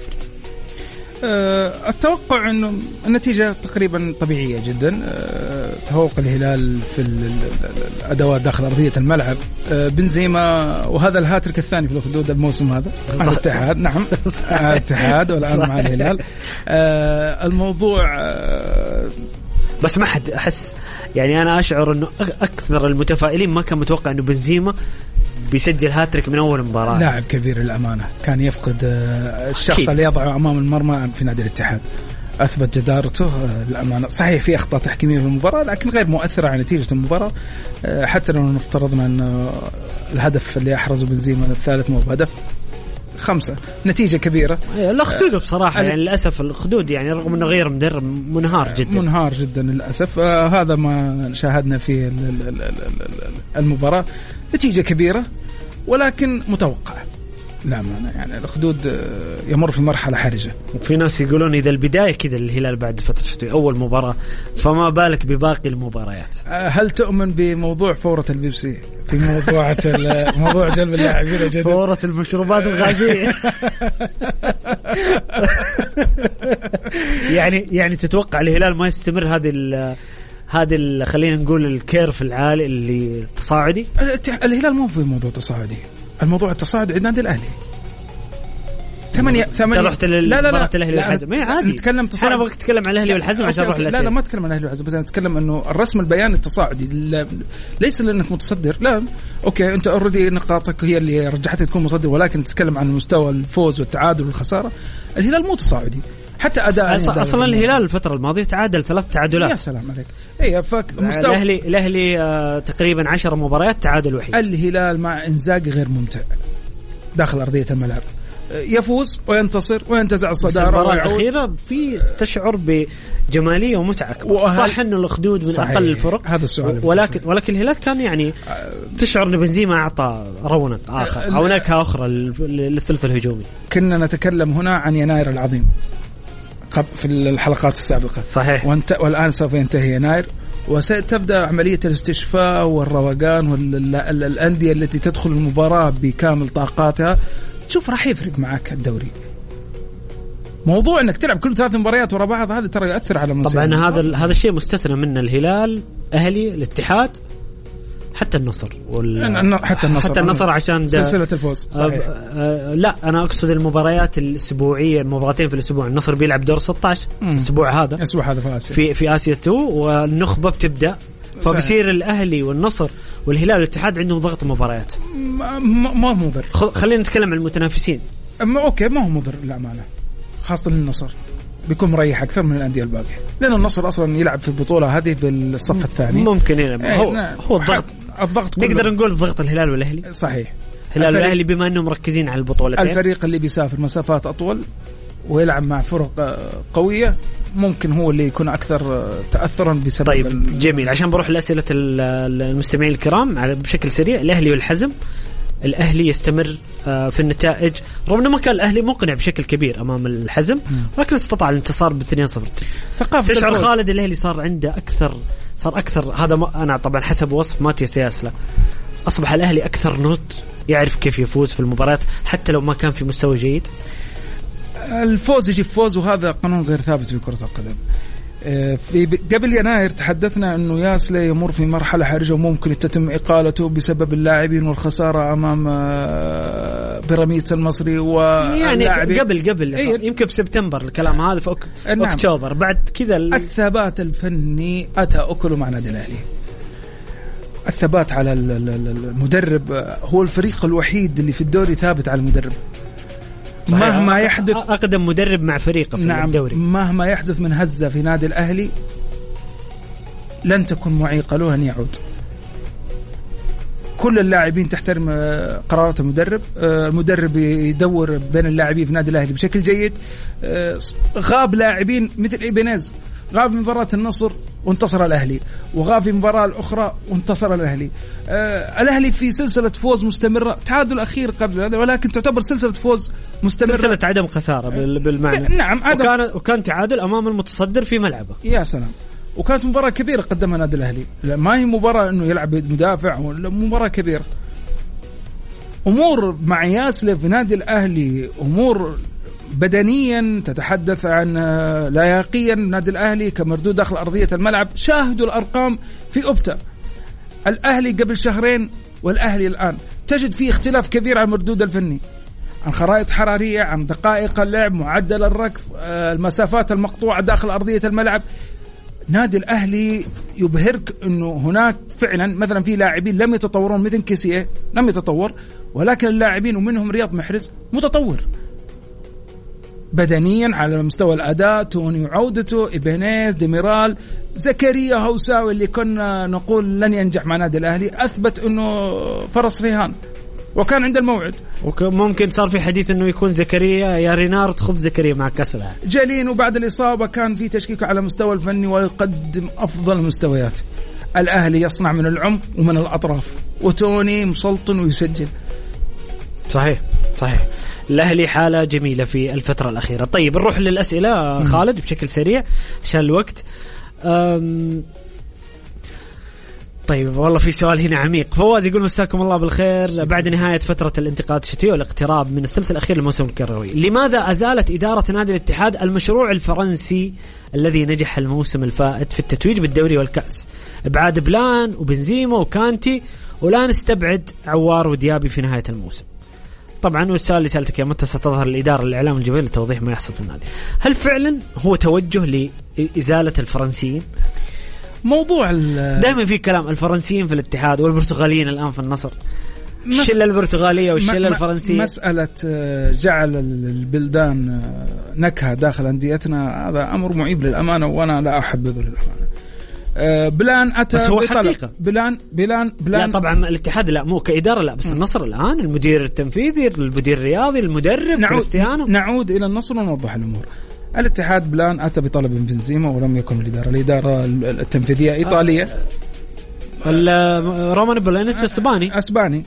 التوقع أنه النتيجة تقريبا طبيعية جدا. تفوق الهلال في الأدوات داخل أرضية الملعب، بنزيما، وهذا الهاتريك الثاني في الأخدود الموسم هذا مع الاتحاد. نعم الاتحاد والآن مع الهلال. الموضوع بس ما حد أحس، يعني أنا أشعر أنه أكثر المتفائلين ما كان متوقع أنه بنزيما بيسجل هاتريك من أول مباراة. لاعب كبير الأمانة، كان يفقد الشخص أكيد اللي يضعه أمام المرمى في نادي الاتحاد. أثبت جدارته الأمانة. صحيح في أخطاء تحكيمية في المباراة، لكن غير مؤثرة على نتيجة المباراة. حتى لو نفترضنا أن الهدف اللي أحرزه بنزيما الثالث مو بهدف، 5 نتيجة كبيرة. الأخدود بصراحة يعني للأسف الأخدود يعني رغم أنه غير مدرب منهار جدا للأسف. هذا ما شاهدنا في المباراة. نتيجة كبيرة ولكن متوقعة. لا معنى يعني الأخدود يمر في مرحلة حرجة. وفي ناس يقولون إذا البداية كذا الهلال بعد فترة شتوية أول مباراة، فما بالك بباقي المباريات. هل تؤمن بموضوع فورة البيبسي في موضوع جلب اللاعبين الجديد؟ فورة المشروبات الغازية. يعني تتوقع الهلال ما يستمر هذه خلينا نقول الكيرف العالي اللي التصاعدي؟ الهلال مو في موضوع تصاعدي، الموضوع التصاعد عند النادي الأهلي. 8 رحت مباراة الأهلي والحزم. عادي نتكلم تصاعد. أنا بغيت أتكلم عن الأهلي والحزم عشان أروح لا ما أتكلم عن الأهلي والحزم، بس أنا أتكلم إنه الرسم البياني التصاعدي ليس لأنك متصدر. لا أوكي أنت أوريدي نقاطك هي اللي رجحتك تكون مصدر، ولكن تتكلم عن مستوى الفوز والتعادل والخسارة. الهلال مو تصاعدي حتى أداء. أصلا الهلال الفترة الماضية تعادل 3 تعادلات. يا سلام عليك. إيه مستوى الأهلي تقريبا 10 مباريات تعادل وحيد. الهلال مع إنزاغ غير ممتع داخل أرضية الملعب، يفوز وينتصر وينتزع الصدارة. المباراة الأخيرة في تشعر بجمالية ومتعة. صح إنه الأخدود من أقل الفرق، هذا السؤال. ولكن الهلال كان يعني تشعر إن بنزيما أعطى رونق آخر أو نكهة أخرى للثلث الهجومي. كنا نتكلم هنا عن يناير العظيم في الحلقات السابقة. صحيح. والآن سوف ينتهي يناير، وستبدأ عملية الاستشفاء والروقان والأندية التي تدخل المباراة بكامل طاقاتها. شوف راح يفرق معك الدوري. موضوع انك تلعب كل 3 مباريات ورا بعض هذا ترى يأثر على المنافسة. طبعا هذا الشيء مستثنى منه الهلال، أهلي، الاتحاد، حتى النصر حتى النصر عشان سلسلة الفوز. صحيح. لا أنا أقصد المباريات الأسبوعية، المباراتين في الأسبوع. النصر بيلعب دور 16 الأسبوع هذا في آسيا، في آسيا 2، والنخبة فبصير الأهلي والنصر والهلال والاتحاد عندهم ضغط مباريات. ما هو مضر. خلينا نتكلم عن المتنافسين. أوكي ما هو مضر للأمانة، خاصة للنصر بيكون مريح أكثر من الأندية الباقية، لأن النصر أصلا يلعب في البطولة هذه بالصف الثاني. ممكن هو الضغط نقدر نقول ضغط الهلال والأهلي. صحيح. الهلال والأهلي بما أنهم مركزين على البطولتين. الفريق اللي بيسافر مسافات أطول ويلعب مع فرق قوية ممكن هو اللي يكون أكثر تأثرا بسبب. طيب جميل، عشان بروح لأسئلة المستمعين الكرام بشكل سريع. الأهلي والحزم، الأهلي يستمر في النتائج رغم أنه ما كان الأهلي مقنع بشكل كبير أمام الحزم، ولكن استطاع الانتصار ب2-0. تشعر خالد الأهلي صار عنده أكثر هذا أنا طبعا حسب وصف ماتياس ياسلا، أصبح الأهلي أكثر نضج، يعرف كيف يفوز في المباريات حتى لو ما كان في مستوى جيد. الفوز يجي فوز، وهذا قانون غير ثابت في كرة القدم. في قبل يناير تحدثنا أنه ياسلي يمر في مرحلة حرجة وممكن تتم إقالته بسبب اللاعبين والخسارة أمام بيراميدز المصري يعني قبل يمكن في سبتمبر الكلام هذا، في أكتوبر. بعد كذا الثبات الفني أتى أكله مع نادي الأهلي. الثبات على المدرب، هو الفريق الوحيد اللي في الدوري ثابت على المدرب مهما يحدث. أقدم مدرب مع فريقه في الدوري. مهما يحدث من هزة في نادي الأهلي لن تكون معيقة له أن يعود. كل اللاعبين تحترم قرارات المدرب. المدرب يدور بين اللاعبين في نادي الأهلي بشكل جيد. غاب لاعبين مثل إيبنيز، غاب مباراة النصر وانتصر الأهلي، وغاب في مباراة الأخرى وانتصر الأهلي. الأهلي في سلسلة فوز مستمرة، تعادل أخير قبل هذا ولكن تعتبر سلسلة فوز مستمرة، سلسلة عدم خسارة بالمعنى. نعم، وكان تعادل أمام المتصدر في ملعبه. يا سلام. وكانت مباراة كبيرة قدمها نادي الأهلي، ما هي مباراة إنه يلعب مدافع، ولا مباراة كبيرة. أمور مع ياسلي في نادي الأهلي، أمور بدنيا تتحدث عن لايقيا نادي الأهلي كمردود داخل أرضية الملعب. شاهدوا الأرقام في أوبتا، الأهلي قبل شهرين والأهلي الآن، تجد فيه اختلاف كبير عن المردود الفني، عن خرائط حرارية، عن دقائق اللعب، معدل الركض، المسافات المقطوعة داخل أرضية الملعب. نادي الأهلي يبهرك أنه هناك فعلا مثلا في لاعبين لم يتطورون، مثل كيسيه لم يتطور، ولكن اللاعبين ومنهم رياض محرز متطور بدنيا على مستوى الأداء. توني وعودته، إبنيز، ديميرال، زكريا هوساوي اللي كنا نقول لن ينجح مع نادي الأهلي، أثبت أنه فرس رهان وكان عند الموعد. وممكن صار في حديث أنه يكون زكريا يا رينارد، خذ زكريا مع كأس العالم. جالين وبعد الإصابة كان في تشكيك على مستوى الفني ويقدم أفضل المستويات. الأهلي يصنع من العمق ومن الأطراف، وتوني مسلطن ويسجل. صحيح. الأهلي حالة جميلة في الفترة الأخيرة. طيب نروح للأسئلة خالد بشكل سريع عشان الوقت. طيب والله في سؤال هنا عميق. فواز يقول مساكم الله بالخير، بعد نهاية فترة الانتقالات الشتوية والاقتراب من الثلث الأخير للموسم الكروي، لماذا أزالت إدارة نادي الاتحاد المشروع الفرنسي الذي نجح الموسم الفائت في التتويج بالدوري والكأس؟ إبعاد بلان وبنزيما وكانتي، ولا نستبعد عوار وديابي في نهاية الموسم. طبعا والسؤال اللي سألتك يا متى ستظهر الإدارة الإعلام الجماهيري لتوضيح ما يحصل في النادي؟ هل فعلا هو توجه لإزالة الفرنسيين؟ موضوع دائما في كلام الفرنسيين في الاتحاد والبرتغاليين الآن في النصر، الشلة البرتغالية والشلة الفرنسية. مسألة جعل البلدان نكهة داخل أنديتنا هذا أمر معيب للأمانة، وأنا لا أحبذه للأمانة. بلان أتى بس هو حقيقة. بلان لا طبعا الاتحاد لا، مو كإدارة لا، بس النصر الآن المدير التنفيذي، المدير الرياضي، المدرب كريستيانو. نعود إلى النصر ونوضح الأمور. الاتحاد بلان أتى بطلب بنزيما ولم يكن الإدارة التنفيذية إيطالية. رومان بولينس أسباني.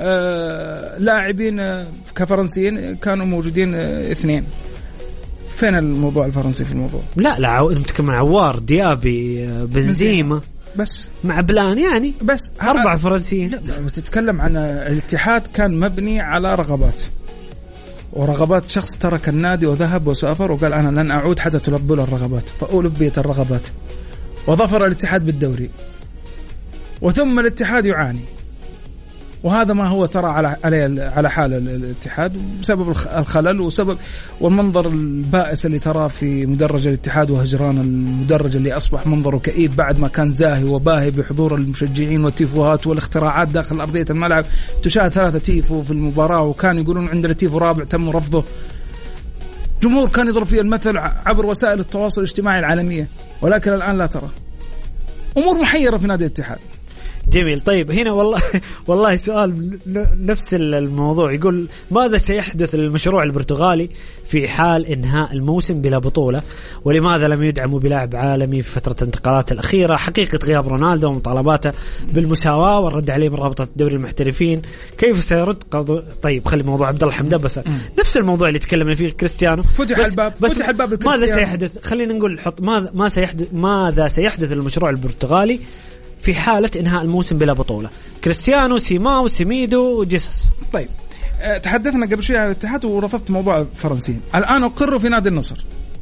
لاعبين كفرنسيين كانوا موجودين 2. فين الموضوع الفرنسي في الموضوع؟ لا نتكلم عن عوار، ديابي، بنزيما بس مع بلان، يعني بس 4 فرنسيين. لا تتكلم عن الاتحاد كان مبني على رغبات، ورغبات شخص ترك النادي وذهب وسافر وقال أنا لن أعود حتى تلبوا الرغبات، فألبيت الرغبات وظفر الاتحاد بالدوري، وثم الاتحاد يعاني. وهذا ما هو ترى على حال الاتحاد بسبب الخلل وسبب والمنظر البائس اللي ترى في مدرج الاتحاد، وهجران المدرج اللي أصبح منظره كئيب بعد ما كان زاهي وباهي بحضور المشجعين والتيفوهات والاختراعات داخل أرضية الملعب. تشاهد 3 تيفو في المباراة، وكان يقولون عندنا تيفو رابع تم رفضه. جمهور كان يضرب فيه المثل عبر وسائل التواصل الاجتماعي العالمية، ولكن الآن لا ترى. أمور محيرة في نادي الاتحاد. جميل. طيب هنا والله سؤال نفس الموضوع، يقول ماذا سيحدث للمشروع البرتغالي في حال انهاء الموسم بلا بطولة، ولماذا لم يدعموا بلاعب عالمي في فترة الانتقالات الأخيرة؟ حقيقة غياب رونالدو ومطالباته بالمساواة والرد عليه من رابطة دوري المحترفين، كيف سيرد طيب خلي موضوع عبد الله حمدان بس نفس الموضوع اللي تكلمنا فيه كريستيانو. فتح الباب ماذا سيحدث؟ خلينا نقول ماذا سيحدث للمشروع البرتغالي في حالة إنهاء الموسم بلا بطولة؟ كريستيانو، سيماو، سيميدو، جيسوس. طيب تحدثنا قبل شوي عن الاتحاد ورفضت موضوع الفرنسيين. الآن أقر في نادي النصر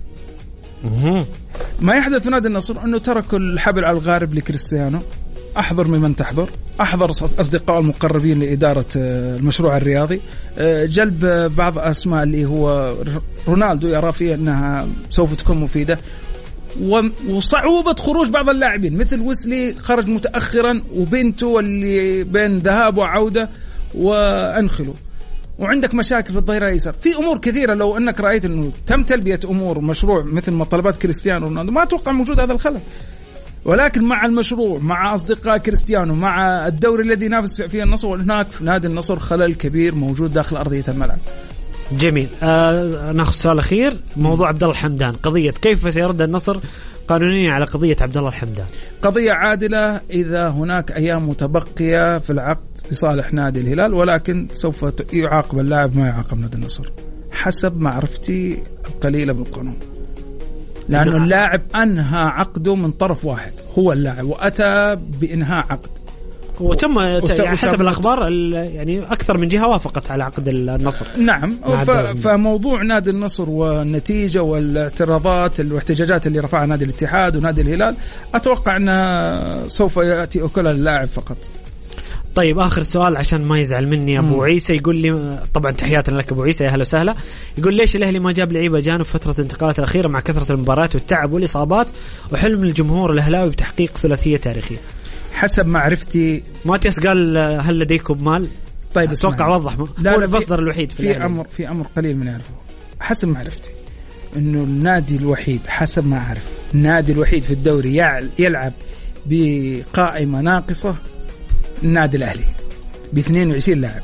ما يحدث في نادي النصر أنه تركوا الحبل على الغارب لكريستيانو. أحضر ممن تحضر، أحضر أصدقاء المقربين لإدارة المشروع الرياضي، جلب بعض أسماء اللي هو رونالدو يرى فيه أنها سوف تكون مفيدة، وصعوبة خروج بعض اللاعبين مثل ويسلي خرج متأخرا وبنته اللي بين ذهاب وعودة وأنخلو، وعندك مشاكل في الظهير الأيسر. في أمور كثيرة لو أنك رأيت أنه تم تلبية أمور مشروع مثل ما طلبات كريستيانو رونالدو ما أتوقع موجود هذا الخلل. ولكن مع المشروع، مع أصدقاء كريستيانو، مع الدوري الذي ينافس فيه النصر، وهناك في نادي النصر خلل كبير موجود داخل أرضية الملعب. جميل. ناخذ سؤال أخير، موضوع عبد الله الحمدان، قضية كيف سيرد النصر قانونيا على قضية عبد الله الحمدان؟ قضية عادلة إذا هناك أيام متبقية في العقد لصالح نادي الهلال، ولكن سوف يعاقب اللاعب ما يعاقب نادي النصر حسب معرفتي القليلة بالقانون، لأنه اللاعب أنهى عقده من طرف واحد، هو اللاعب وأتى بإنهاء عقد، وتم حسب الأخبار يعني أكثر من جهة وافقت على عقد النصر. نعم. فموضوع نادي النصر والنتيجة والاعتراضات والاحتجاجات اللي رفعها نادي الاتحاد ونادي الهلال أتوقع أنه سوف يأتي أكل اللاعب فقط. طيب آخر سؤال عشان ما يزعل مني أبو عيسى، يقول لي طبعا تحياتنا لك أبو عيسى، يا هلا وسهلا. يقول ليش الأهلي ما جاب لعيبة جانب فترة الانتقالات الأخيرة مع كثرة المباريات والتعب والإصابات، وحلم الجمهور الأهلاوي بتحقيق ثلاثية تاريخية؟ حسب معرفتي ماتياس قال هل لديكم مال؟ طيب أتوقع وضح هو المصدر الوحيد في أمر قليل من يعرفه. حسب معرفتي إنه النادي الوحيد، حسب ما أعرف، النادي الوحيد في الدوري يلعب بقائمة ناقصة النادي الأهلي ب22 لاعب.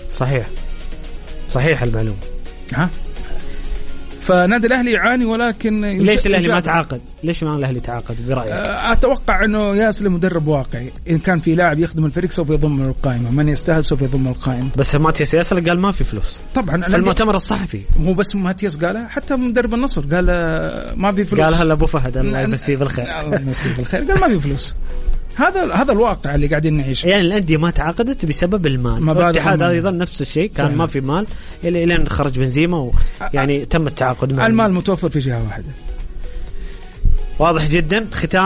صحيح المعلومة. فنادي الأهلي يعاني، ولكن ليش الأهلي ما تعاقد؟ ليش ما الأهلي تعاقد برأيك؟ أتوقع أنه ياسلم مدرب واقعي، إن كان في لاعب يخدم الفريق سوف يضم القائمة، من يستاهل سوف يضم القائمة. بس ماتياس ياسر قال ما في فلوس طبعا في المؤتمر الصحفي، مو بس ماتياس قالها، حتى مدرب النصر قال ما في فلوس. قال هلا أبو فهد الله يمسيه بالخير قال ما في فلوس. هذا الواقع اللي قاعدين نعيشه. يعني الأندية ما تعاقدت بسبب المال، الاتحاد أيضا نفس الشيء، كان ما في مال إلى خرج بنزيما يعني تم التعاقد مع المال متوفر في جهة واحدة. واضح جدا.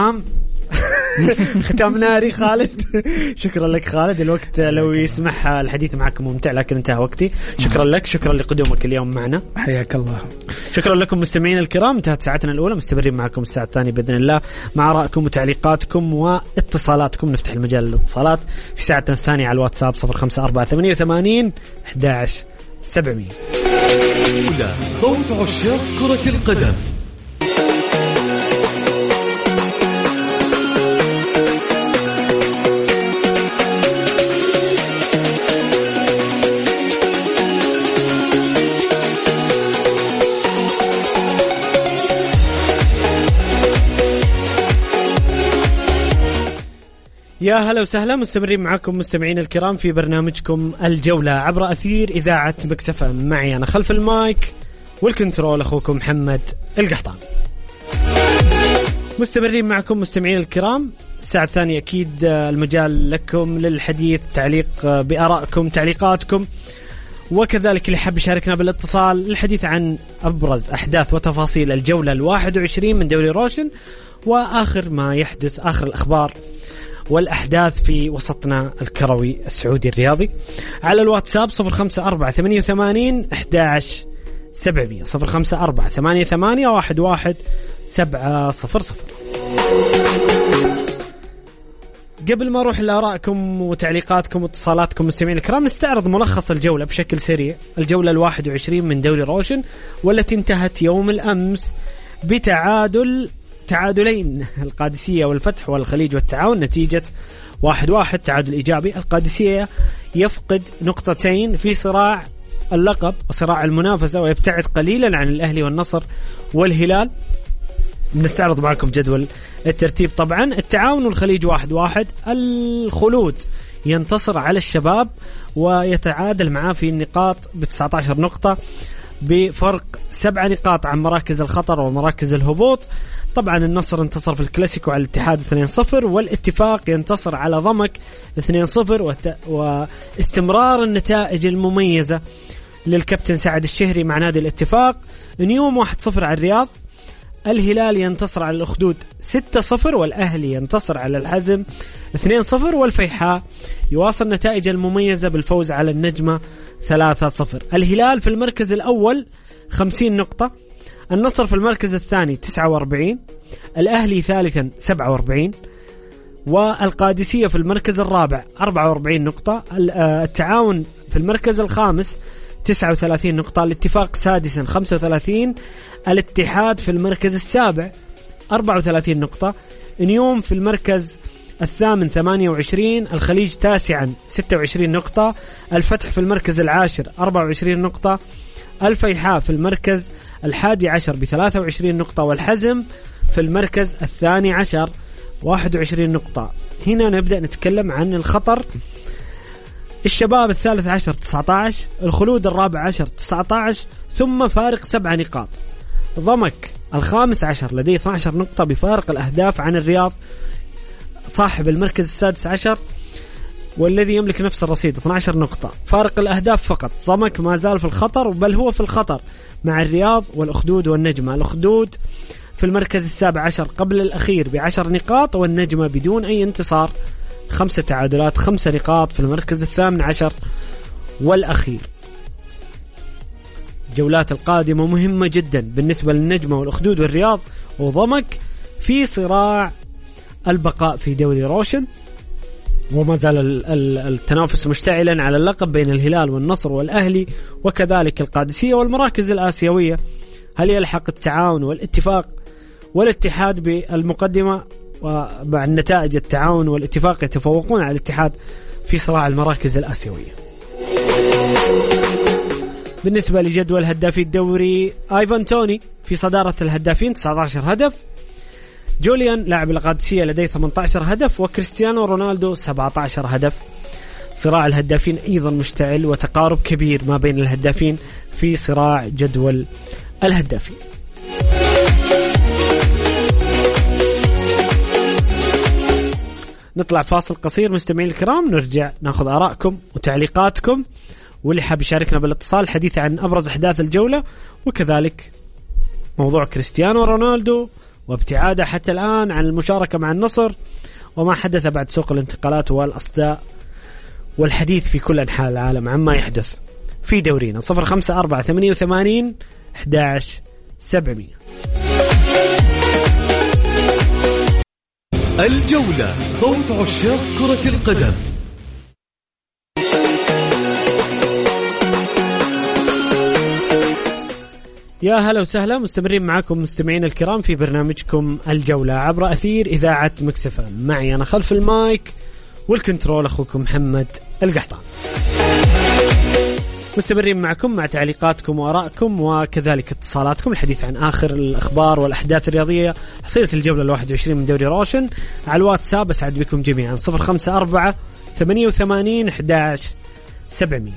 ختام ناري. خالد شكرا لك خالد، الوقت لو يسمح الحديث معك ممتع لكن انتهى وقتي. شكرا لك، شكرا لقدومك اليوم معنا، حياك الله. شكرا لكم مستمعين الكرام، انتهت ساعتنا الأولى، مستمرين معكم الساعة الثانية بإذن الله مع آرائكم وتعليقاتكم واتصالاتكم. نفتح المجال للاتصالات في ساعتنا الثانية على الواتساب 0548811700. أولى صوت عشاق كرة القدم. يا هلا وسهلا، مستمرين معكم مستمعين الكرام في برنامجكم الجولة عبر أثير إذاعة مكس FM. معي أنا خلف المايك والكنترول أخوكم محمد القحطان. مستمرين معكم مستمعين الكرام الساعة الثانية، أكيد المجال لكم للحديث، تعليق بآرائكم تعليقاتكم، وكذلك اللي حاب يشاركنا بالاتصال للحديث عن أبرز أحداث وتفاصيل الجولة 21 من دوري روشن، وآخر ما يحدث، آخر الأخبار والأحداث في وسطنا الكروي السعودي الرياضي على الواتساب 0548811700 0548811700. قبل ما أروح لآرائكم وتعليقاتكم واتصالاتكم مستمعين الكرام، نستعرض ملخص الجولة بشكل سريع. الجولة 21 من دوري روشن، والتي انتهت يوم الأمس تعادلين، القادسية والفتح والخليج والتعاون، نتيجة 1-1 تعادل إيجابي. القادسية يفقد نقطتين في صراع اللقب وصراع المنافسة، ويبتعد قليلا عن الأهلي والنصر والهلال. بنستعرض معكم جدول الترتيب. طبعا التعاون والخليج 1-1. الخلود ينتصر على الشباب ويتعادل معاه في النقاط ب19 نقطة بفرق 7 نقاط عن مراكز الخطر ومراكز الهبوط. طبعا النصر انتصر في الكلاسيكو على الاتحاد 2-0، والاتفاق ينتصر على ضمك 2-0، واستمرار النتائج المميزة للكابتن سعد الشهري مع نادي الاتفاق. نيوم 1-0 على الرياض، الهلال ينتصر على الأخدود 6-0، والأهلي ينتصر على الحزم 2-0، والفيحاء يواصل نتائج المميزة بالفوز على النجمة 3-0. الهلال في المركز الأول 50 نقطة، النصر في المركز الثاني 49، الأهلي ثالثا 47، والقادسية في المركز الرابع 44 نقطة، التعاون في المركز الخامس 39 نقطة، الاتفاق سادسا 35، الاتحاد في المركز السابع 34 نقطة، نيوم في المركز الثامن 28، الخليج تاسعا 26 نقطة، الفتح في المركز العاشر 24 نقطة، الفيحاء في المركز 11 ب23 نقطة، والحزم في المركز 12 21 نقطة. هنا نبدأ نتكلم عن الخطر. الشباب 13 19، الخلود 14 19، ثم فارق 7 نقاط. ضمك 15 لديه 12 نقطة بفارق الأهداف عن الرياض صاحب المركز السادس عشر والذي يملك نفس الرصيد 12 نقطة. فارق الأهداف فقط ضمك ما زال في الخطر، بل هو في الخطر مع الرياض والأخدود والنجمة. الأخدود في المركز السابع عشر قبل الأخير ب10 نقاط، والنجمة بدون أي انتصار 5 تعادلات 5 نقاط في المركز الثامن عشر والأخير. الجولات القادمة مهمة جدا بالنسبة للنجمة والأخدود والرياض وضمك في صراع البقاء في دوري روشن، وما زال التنافس مشتعلا على اللقب بين الهلال والنصر والأهلي وكذلك القادسية والمراكز الآسيوية. هل يلحق التعاون والاتفاق والاتحاد بالمقدمة؟ ومع النتائج التعاون والاتفاق يتفوقون على الاتحاد في صراع المراكز الآسيوية. بالنسبة لجدول هدافي الدوري، ايفان توني في صدارة الهدافين 19 هدف، جوليان لاعب القادسية لديه 18 هدف، وكريستيانو رونالدو 17 هدف. صراع الهدافين أيضا مشتعل وتقارب كبير ما بين الهدافين في صراع جدول الهدافين. نطلع فاصل قصير مستمعين الكرام، نرجع ناخذ آرائكم وتعليقاتكم، واللي حاب يشاركنا بالاتصال الحديث عن أبرز أحداث الجولة، وكذلك موضوع كريستيانو رونالدو وابتعاده حتى الآن عن المشاركة مع النصر، وما حدث بعد سوق الانتقالات والأصداء، والحديث في كل أنحاء العالم عما يحدث في دورينا. 0548811700. الجولة، صوت عشاق كرة القدم. يا هلا وسهلا، مستمرين معكم مستمعين الكرام في برنامجكم الجولة عبر أثير إذاعة مكس اف ام. معي أنا خلف المايك والكنترول أخوكم محمد القحطان. مستمرين معكم مع تعليقاتكم وآرائكم وكذلك اتصالاتكم، الحديث عن آخر الأخبار والأحداث الرياضية حصيلة الجولة 21 من دوري روشن على الواتساب. أسعد بكم جميعا. 0548811700.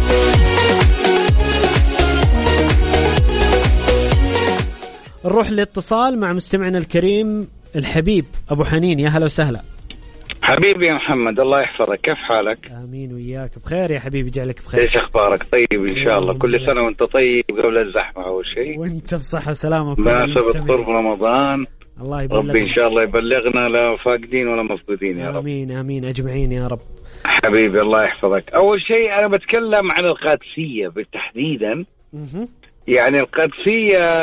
نروح للاتصال مع مستمعنا الكريم الحبيب أبو حنين. يا هلا وسهلا حبيبي يا محمد، الله يحفظك، كيف حالك؟ آمين وياك بخير يا حبيبي، جعلك بخير. ايش أخبارك؟ طيب إن شاء الله، كل سنة وانت طيب قبل الزحمة أول شيء، وانت بصحة وسلامة مناسبة قرب رمضان. الله يبلغنا، ربي إن شاء الله يبلغنا لا فاقدين ولا مفقودين يا رب. آمين آمين أجمعين يا رب. حبيبي الله يحفظك. أول شيء أنا بتكلم عن القادسية بالتحديدا. يعني القادسية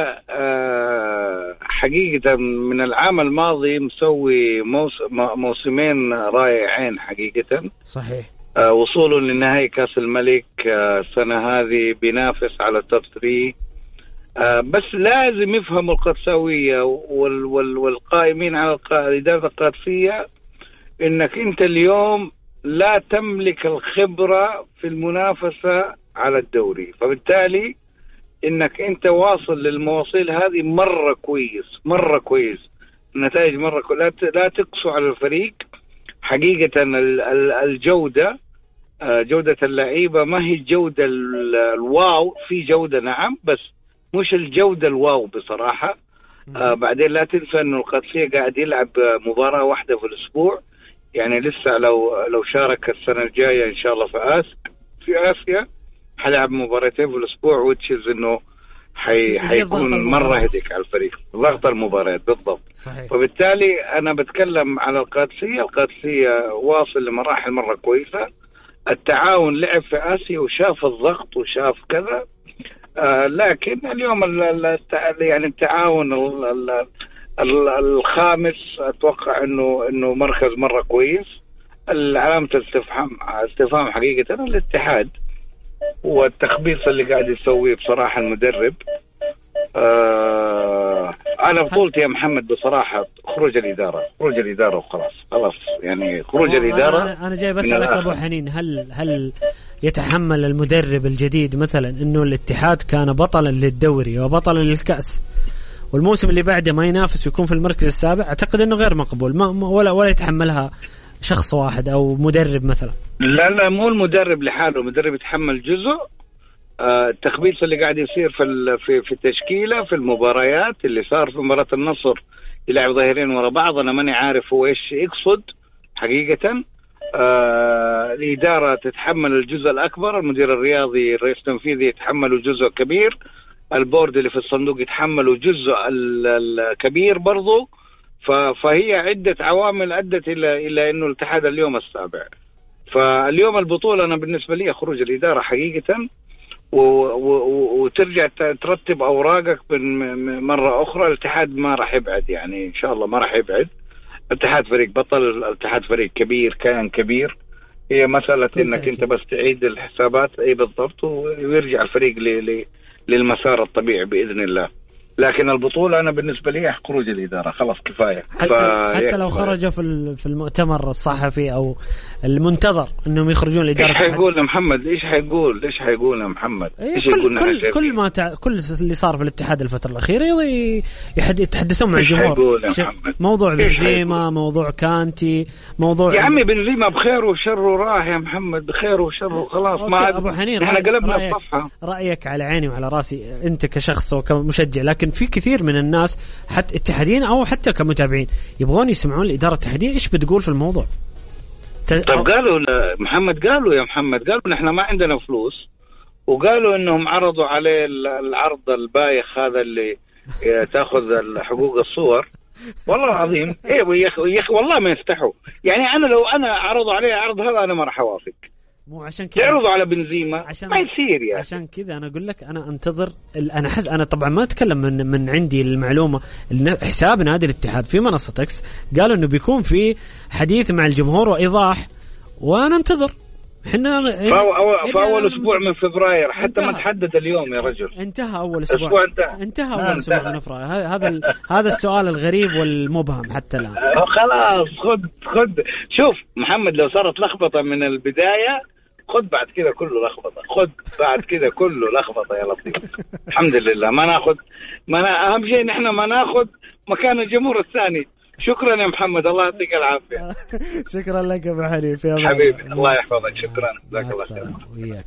حقيقة من العام الماضي مسوي موسمين رائعين حقيقة. صحيح. وصوله لنهائي كاس الملك السنة هذه، بينافس على التوب 3. بس لازم يفهموا القادسية والقائمين على إدارة القادسية إنك أنت اليوم لا تملك الخبرة في المنافسة على الدوري، فبالتالي إنك أنت واصل للمواصيل هذه مرة كويس، النتائج مرة لا تقسو على الفريق. حقيقة الجودة، جودة اللعيبة ما هي الجودة الواو، في جودة نعم بس مش الجودة الواو بصراحة. بعدين لا تنسى انه القادسية قاعد يلعب مباراة واحدة في الاسبوع، يعني لسه لو شارك السنة الجاية ان شاء الله في آسيا حيلعب مباراتين في الاسبوع، وتشيز انه حيكون مرة هديك على الفريق، ضغط المباريات بالضبط. صحيح. وبالتالي أنا بتكلم على القادسية واصل لمراحل مرة كويسة. التعاون لعب في آسيا وشاف الضغط وشاف كذا، لكن اليوم يعني التعاون الخامس أتوقع إنه مركز مرة كويس. علامة استفهام حقيقة الاتحاد والتخبيص اللي قاعد يسويه بصراحة المدرب. أنا بطولتي يا محمد بصراحة خروج الإدارة خلاص يعني خروج الإدارة. أنا جاي بسألك أبو حنين، هل يتحمل المدرب الجديد مثلا إنه الاتحاد كان بطلا للدوري وبطلا للكأس والموسم اللي بعده ما ينافس ويكون في المركز السابع؟ أعتقد إنه غير مقبول، ولا يتحملها شخص واحد أو مدرب مثلا. لا مو المدرب لحاله، المدرب يتحمل جزء. التخبيص اللي قاعد يصير في التشكيلة في المباريات اللي صار في مباراة النصر يلعب ظهيرين ورا بعض، أنا ماني عارف هو إيش يقصد حقيقة. الإدارة تتحمل الجزء الأكبر، المدير الرياضي الرئيس التنفيذي يتحملوا جزء كبير، البورد اللي في الصندوق يتحملوا جزء الكبير برضو. فهي عدة عوامل أدت إلى إنه الاتحاد اليوم السابع. فاليوم البطولة أنا بالنسبة لي خروج الإدارة حقيقة، وترجع ترتب أوراقك مرة أخرى. الاتحاد ما راح يبعد، يعني إن شاء الله ما راح يبعد. الاتحاد فريق بطل، الاتحاد فريق كبير، كيان كبير. هي مسألة إنك أنت بس تعيد الحسابات أي بالضبط ويرجع الفريق للمسار الطبيعي بإذن الله. لكن البطولة أنا بالنسبة لي خروج الإدارة خلاص كفاية. حتى لو خرجوا في المؤتمر الصحفي أو المنتظر إنهم يخرجون الإدارة. إيش حيقول محمد؟ إيش حيقول يا محمد؟ كل اللي صار في الاتحاد الفترة الأخيرة يتحدثون مع الجمهور. موضوع بنزيما، موضوع كانتي، موضوع يا عمي بنزيما بخير وشره راح يا محمد، بخير وشره خلاص. ما أبو حنين إحنا قلبنا الصفحة. رأيك على عيني وعلى راسي أنت كشخص وكمشجع، لكن في كثير من الناس حتى اتحاديين أو حتى كمتابعين يبغون يسمعون الإدارة الاتحادية إيش بتقول في الموضوع. طب قالوا يا محمد قالوا نحن ما عندنا فلوس، وقالوا إنهم عرضوا عليه العرض البايخ هذا اللي تأخذ حقوق الصور. والله العظيم يا أخي والله ما يفتحوا. يعني لو أنا عرضوا عليه عرض هذا أنا ما راح أوافق. مو عشان كذا يعرضوا على بنزيما ما يصير يعني. عشان كذا أنا أقول لك أنا أنتظر. أنا طبعا ما أتكلم من عندي المعلومة. حساب نادي الاتحاد في منصة اكس قالوا إنه بيكون في حديث مع الجمهور وإيضاح، وأنا أنتظر. فأول أسبوع من فبراير حتى ما تحدد اليوم يا رجل. انتهى أول أسبوع من فبراير. هذا السؤال الغريب والمبهم حتى الآن. خلاص خد شوف محمد، لو صارت لخبطة من البداية خد بعد كده كله لخبطة يا لطيف. الحمد لله أهم شيء نحن ما ناخذ مكان الجمهور الثاني. شكرا يا محمد، الله يعطيك العافية. شكرا لك يا أبو حنيف يا حبيبي، الله يحفظك. شكرا، جزاك الله خير. وياك.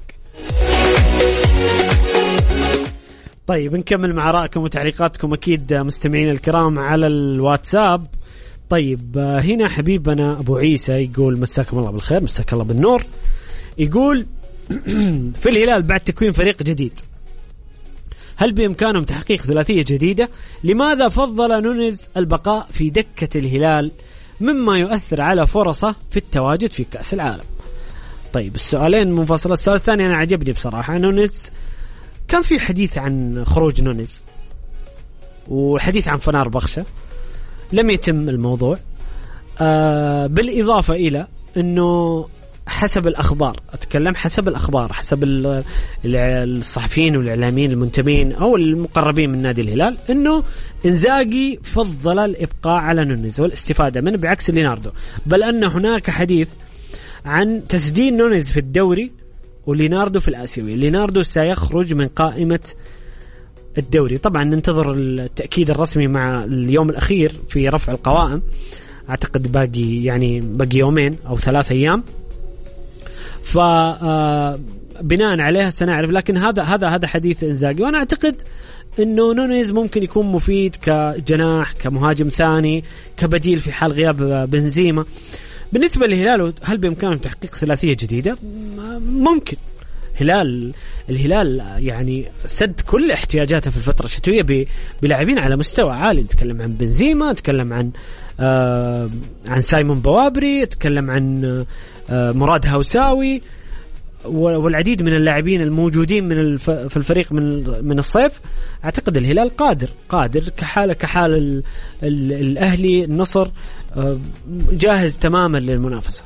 طيب نكمل مع رأيكم وتعليقاتكم أكيد مستمعين الكرام على الواتساب. طيب هنا حبيبنا أبو عيسى يقول مساكم الله بالخير، مساك الله بالنور. يقول في الهلال بعد تكوين فريق جديد هل بإمكانهم تحقيق ثلاثية جديدة؟ لماذا فضل نونيز البقاء في دكة الهلال مما يؤثر على فرصه في التواجد في كأس العالم؟ طيب السؤالين منفصلة. السؤال الثاني أنا عجبني بصراحة، نونيز كان في حديث عن خروج نونيز وحديث عن فنربخشة، لم يتم الموضوع. بالإضافة إلى أنه حسب الأخبار، أتكلم حسب الأخبار، حسب الصحفيين والإعلاميين المنتمين أو المقربين من نادي الهلال، أنه إنزاغي فضل الإبقاء على نونيز والاستفادة منه بعكس ليناردو، بل أن هناك حديث عن تسجيل نونيز في الدوري وليناردو في الآسيوي. ليناردو سيخرج من قائمة الدوري. طبعا ننتظر التأكيد الرسمي مع اليوم الأخير في رفع القوائم، أعتقد باقي يومين أو 3 أيام. بناء عليها سنعرف. لكن هذا حديث إنزاغي، وأنا أعتقد إنه نونيز ممكن يكون مفيد كجناح، كمهاجم ثاني، كبديل في حال غياب بنزيما. بالنسبة للهلال، هل بإمكانه تحقيق ثلاثية جديدة؟ ممكن. الهلال يعني سد كل احتياجاته في الفترة الشتوية بلاعبين على مستوى عالي. نتكلم عن بنزيما، نتكلم عن سايمون بوابري، نتكلم عن مراد هوساوي، والعديد من اللاعبين الموجودين في الفريق من الصيف. أعتقد الهلال قادر كحال الأهلي، النصر، جاهز تماما للمنافسة.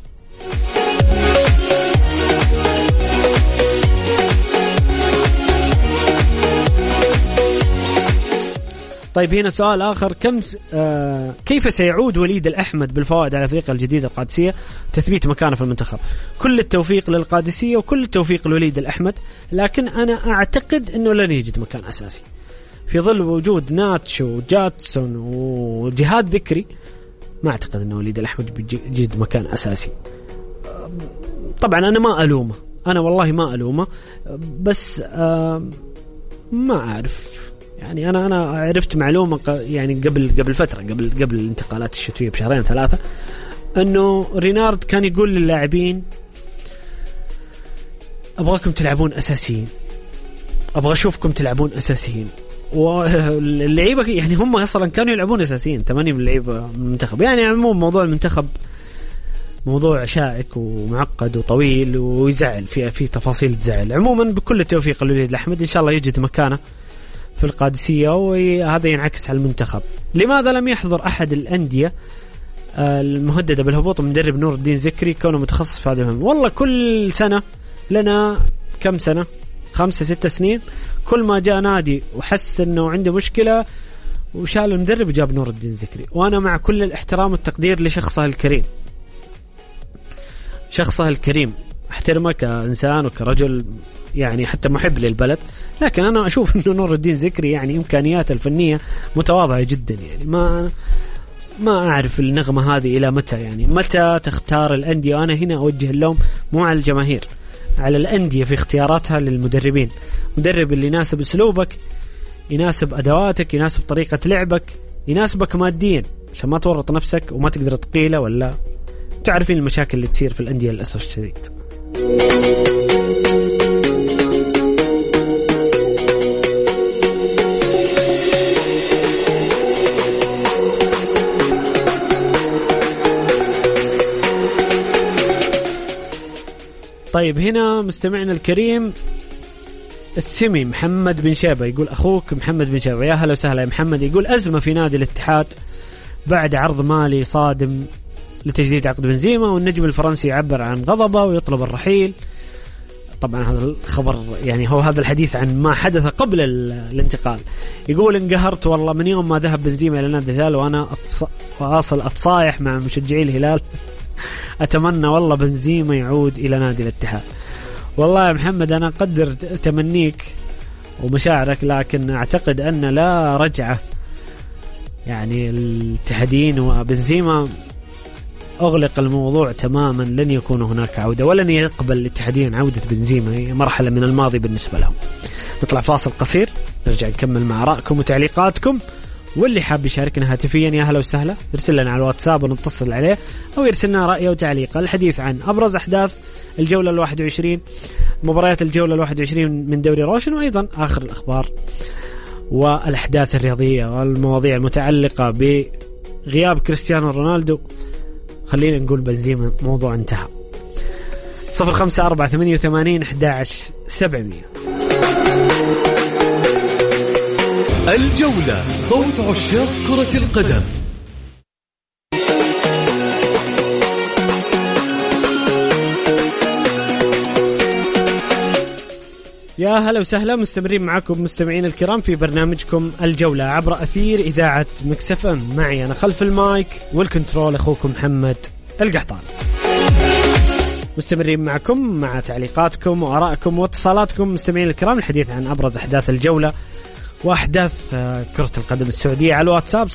طيب هنا سؤال آخر، كيف سيعود وليد الأحمد بالفوائد على فريق الجديد القادسية تثبيت مكانه في المنتخب؟ كل التوفيق للقادسية وكل التوفيق لوليد الأحمد، لكن أنا أعتقد أنه لن يجد مكان أساسي في ظل وجود ناتشو وجاتسون وجهاد ذكري. ما أعتقد أنه وليد الأحمد بيجد مكان أساسي. طبعا أنا ما ألومه، أنا والله ما ألومه، بس ما أعرف يعني. أنا عرفت معلومة يعني قبل فترة، قبل الانتقالات الشتوية بشهرين ثلاثة، أنه رينارد كان يقول للاعبين أبغاكم تلعبون أساسيين، أبغى أشوفكم تلعبون أساسيين. واللعيبة يعني هم أصلا كانوا يلعبون أساسيين، 8 من اللعيبة من المنتخب. يعني عموما موضوع المنتخب موضوع شائك ومعقد وطويل ويزعل في تفاصيل تزعل. عموما بكل التوفيق لوليد الأحمد، إن شاء الله يجد مكانه في القادسية، وهذا ينعكس على المنتخب. لماذا لم يحضر أحد الأندية المهددة بالهبوط مدرب نور الدين ذكري كونه متخصص في هذا المهم؟ والله كل سنة لنا كم سنة، 5-6 سنين، كل ما جاء نادي وحس أنه عنده مشكلة وشال المدرب وجاب نور الدين ذكري. وأنا مع كل الاحترام والتقدير لشخصه الكريم، شخصه الكريم احترمه كإنسان وكرجل، يعني حتى محب للبلد، لكن أنا أشوف أنه نور الدين ذكري يعني إمكانياته الفنية متواضعة جدا. يعني ما أعرف النغمة هذه إلى متى، يعني متى تختار الأندية؟ وأنا هنا أوجه اللوم مو على الجماهير، على الأندية في اختياراتها للمدربين. مدرب اللي يناسب أسلوبك، يناسب أدواتك، يناسب طريقة لعبك، يناسبك ماديا، عشان ما تورط نفسك وما تقدر تقيله، ولا تعرفين المشاكل اللي تصير في الأندية للأسف الشديد. طيب هنا مستمعنا الكريم السمي محمد بن شيبة يقول أخوك محمد بن شيبة، يا هلا وسهلا يا محمد. يقول أزمة في نادي الاتحاد بعد عرض مالي صادم لتجديد عقد بنزيما، والنجم الفرنسي يعبر عن غضبه ويطلب الرحيل. طبعا هذا الخبر يعني هو هذا الحديث عن ما حدث قبل الانتقال. يقول انقهرت والله من يوم ما ذهب بنزيما إلى نادي الهلال وأنا واصل أتصايح مع مشجعي الهلال أتمنى والله بنزيما يعود إلى نادي الاتحاد. والله يا محمد أنا أقدر تمنيك ومشاعرك، لكن أعتقد أن لا رجعة. يعني الاتحادين وبنزيما أغلق الموضوع تماما، لن يكون هناك عودة، ولن يقبل الاتحادين عودة بنزيما، هي مرحلة من الماضي بالنسبة لهم. نطلع فاصل قصير، نرجع نكمل مع آرائكم وتعليقاتكم، واللي حاب يشاركنا هاتفيا يا هلا وسهلا، يرسل لنا على الواتساب ونتصل عليه، أو يرسلنا رأيه وتعليقه. الحديث عن أبرز أحداث الجولة 21، مباريات الجولة 21 من دوري روشن، وأيضا آخر الأخبار والأحداث الرياضية والمواضيع المتعلقة بغياب كريستيانو رونالدو. خلينا نقول بنزيما موضوع انتهى. 0548811700. الجولة، صوت عشاق كرة القدم. يا هلا وسهلا، مستمرين معكم مستمعين الكرام في برنامجكم الجولة عبر أثير إذاعة ميكس اف ام. معي أنا خلف المايك والكنترول أخوكم محمد القحطان. مستمرين معكم مع تعليقاتكم وآرائكم واتصالاتكم مستمعين الكرام، الحديث عن أبرز أحداث الجولة وأحداث كرة القدم السعودية على الواتساب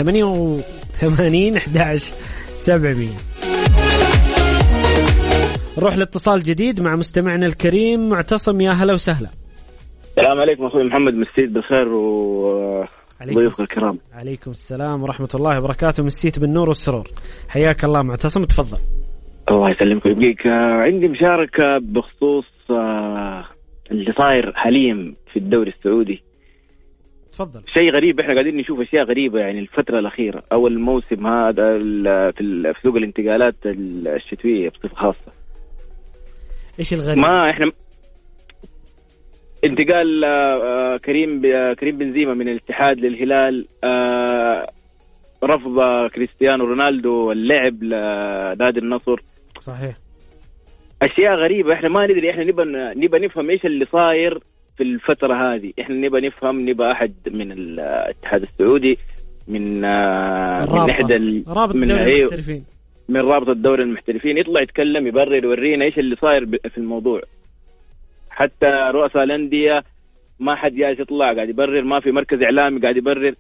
0548811700. نروح لاتصال جديد مع مستمعنا الكريم معتصم. يا هلا وسهلا. السلام عليكم أخوي محمد، مسيت بالخير وضيوف الكرام. عليكم السلام ورحمة الله وبركاته، مسيت بالنور والسرور. حياك الله معتصم، تفضل. الله يسلمك ويبقيك. عندي مشاركة بخصوص اللي صاير حاليا في الدوري السعودي. تفضل. شيء غريب، احنا قاعدين نشوف اشياء غريبة يعني الفترة الأخيرة أو الموسم هذا في سوق الانتقالات الشتوية بصفة خاصة. ايش الغريب؟ ما احنا انتقال كريم بنزيما من الاتحاد للهلال، رفض كريستيانو رونالدو اللعب لنادي النصر. صحيح. اشياء غريبه احنا ما ندري، احنا نبى نفهم ايش اللي صاير في الفتره هذه. احنا نبى نفهم، نبى احد من الاتحاد السعودي، من احد من رابطه الدوري المحترفين يطلع يتكلم يبرر يورينا ايش اللي صاير في الموضوع. حتى رؤساء الانديه ما حد جالس يطلع قاعد يبرر، ما في مركز اعلامي قاعد يبرر.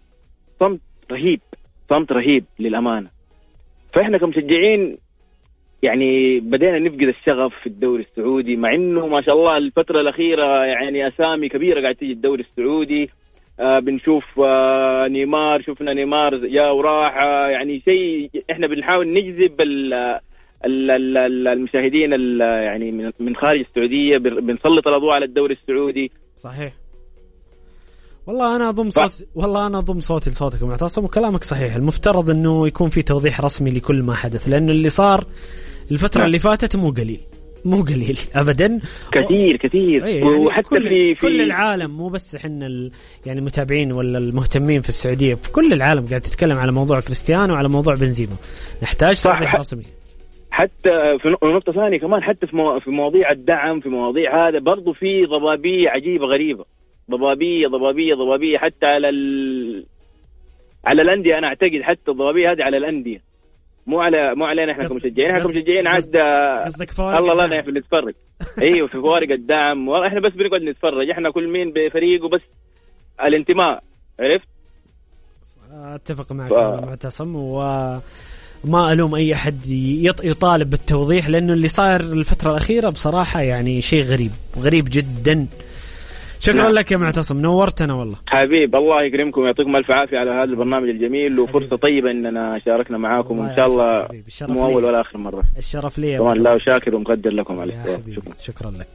صمت رهيب للامانه. فاحنا كمشجعين يعني بدينا نفقد الشغف في الدوري السعودي، مع انه ما شاء الله الفتره الاخيره يعني اسامي كبيره قاعد تيجي الدوري السعودي. بنشوف نيمار، شفنا نيمار جاء وراح، يعني شيء احنا بنحاول نجذب المشاهدين يعني من خارج السعوديه، بنسلط الاضواء على الدوري السعودي. صحيح. والله انا اضم صوتي لصوتك معتصم، وكلامك صحيح. المفترض انه يكون في توضيح رسمي لكل ما حدث، لانه اللي صار الفتره اللي فاتت مو قليل ابدا، كثير يعني وحتى كل العالم، مو بس احنا يعني متابعين ولا المهتمين في السعوديه، في كل العالم قاعد تتكلم على موضوع كريستيانو وعلى موضوع بنزيما. نحتاج توضيح رسمي. حتى في نقطه ثانيه كمان، حتى في مواضيع الدعم، في مواضيع هذا برضو في ضبابيه عجيبه غريبه، ضبابيه حتى على الانديه. انا اعتقد حتى الضبابيه هذه على الانديه، مو علينا احنا كمشجعين. احنا كمشجعين عاد الله لا نعرف نتفرج. ايوه، في فوارق الدعم، والله احنا بس بنقعد نتفرج. احنا كل مين بفريقه، بس الانتماء. عرفت؟ اتفق معك معتصم، وما ألوم أي أحد يطالب بالتوضيح، لأنه اللي صاير الفترة الأخيرة بصراحة يعني شيء غريب جدا. شكرا لك يا معتصم، نورتنا والله حبيب. الله يكرمكم ويعطيكم الف عافيه على هذا البرنامج الجميل، وفرصه طيبه اننا شاركنا معاكم، وان شاء الله مو اول ولا اخر مره. الشرف لي طبعا، لا وشاكر ومقدر لكم على شكرا لك.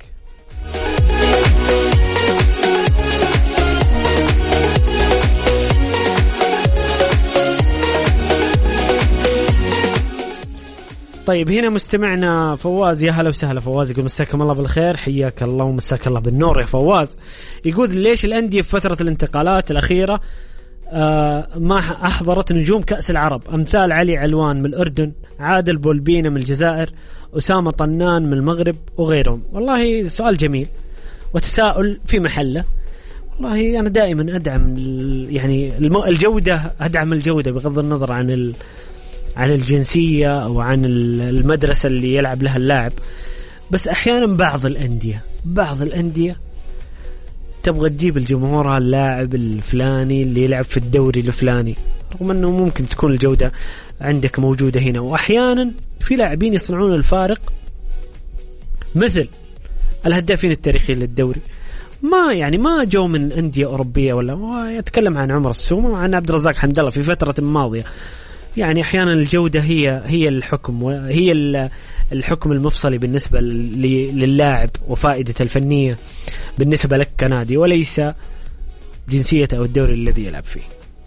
طيب هنا مستمعنا فواز. يا هلا وسهلا فواز، يقول مساكم الله بالخير. حياك الله ومساك الله بالنور يا فواز. يقول ليش الأندية في فترة الانتقالات الأخيرة ما أحضرت نجوم كأس العرب، أمثال علي علوان من الأردن، عادل بولبينة من الجزائر، أسامة طنان من المغرب وغيرهم. والله سؤال جميل وتساؤل في محله. والله أنا دائما أدعم يعني الجودة، أدعم الجودة بغض النظر عن الجنسية أو عن المدرسة اللي يلعب لها اللاعب. بس أحيانا بعض الأندية تبغى تجيب الجمهور اللاعب الفلاني اللي يلعب في الدوري الفلاني، رغم أنه ممكن تكون الجودة عندك موجودة هنا. وأحيانا في لاعبين يصنعون الفارق، مثل الهدافين التاريخيين للدوري، ما جو من أندية أوروبية، ولا يتكلم عن عمر السومة وعن عبد الرزاق حمد الله في فترة ماضية. يعني أحيانا الجودة هي الحكم، وهي الحكم المفصلي بالنسبة للاعب، وفائدة الفنية بالنسبة لك كنادي، وليس جنسية أو الدوري الذي يلعب فيه.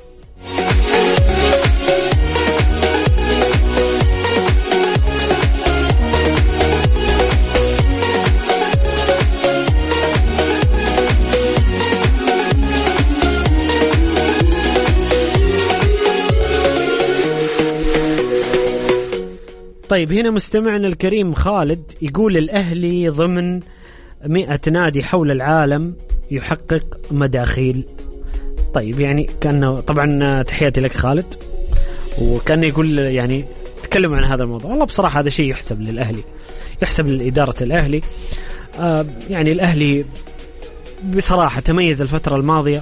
طيب هنا مستمعنا الكريم خالد يقول الأهلي ضمن 100 نادي حول العالم يحقق مداخيل. طيب يعني كان طبعا تحياتي لك خالد، وكان يقول يعني تكلم عن هذا الموضوع. والله بصراحة هذا شيء يحسب للأهلي، يحسب لإدارة الأهلي. يعني الأهلي بصراحة تميز الفترة الماضية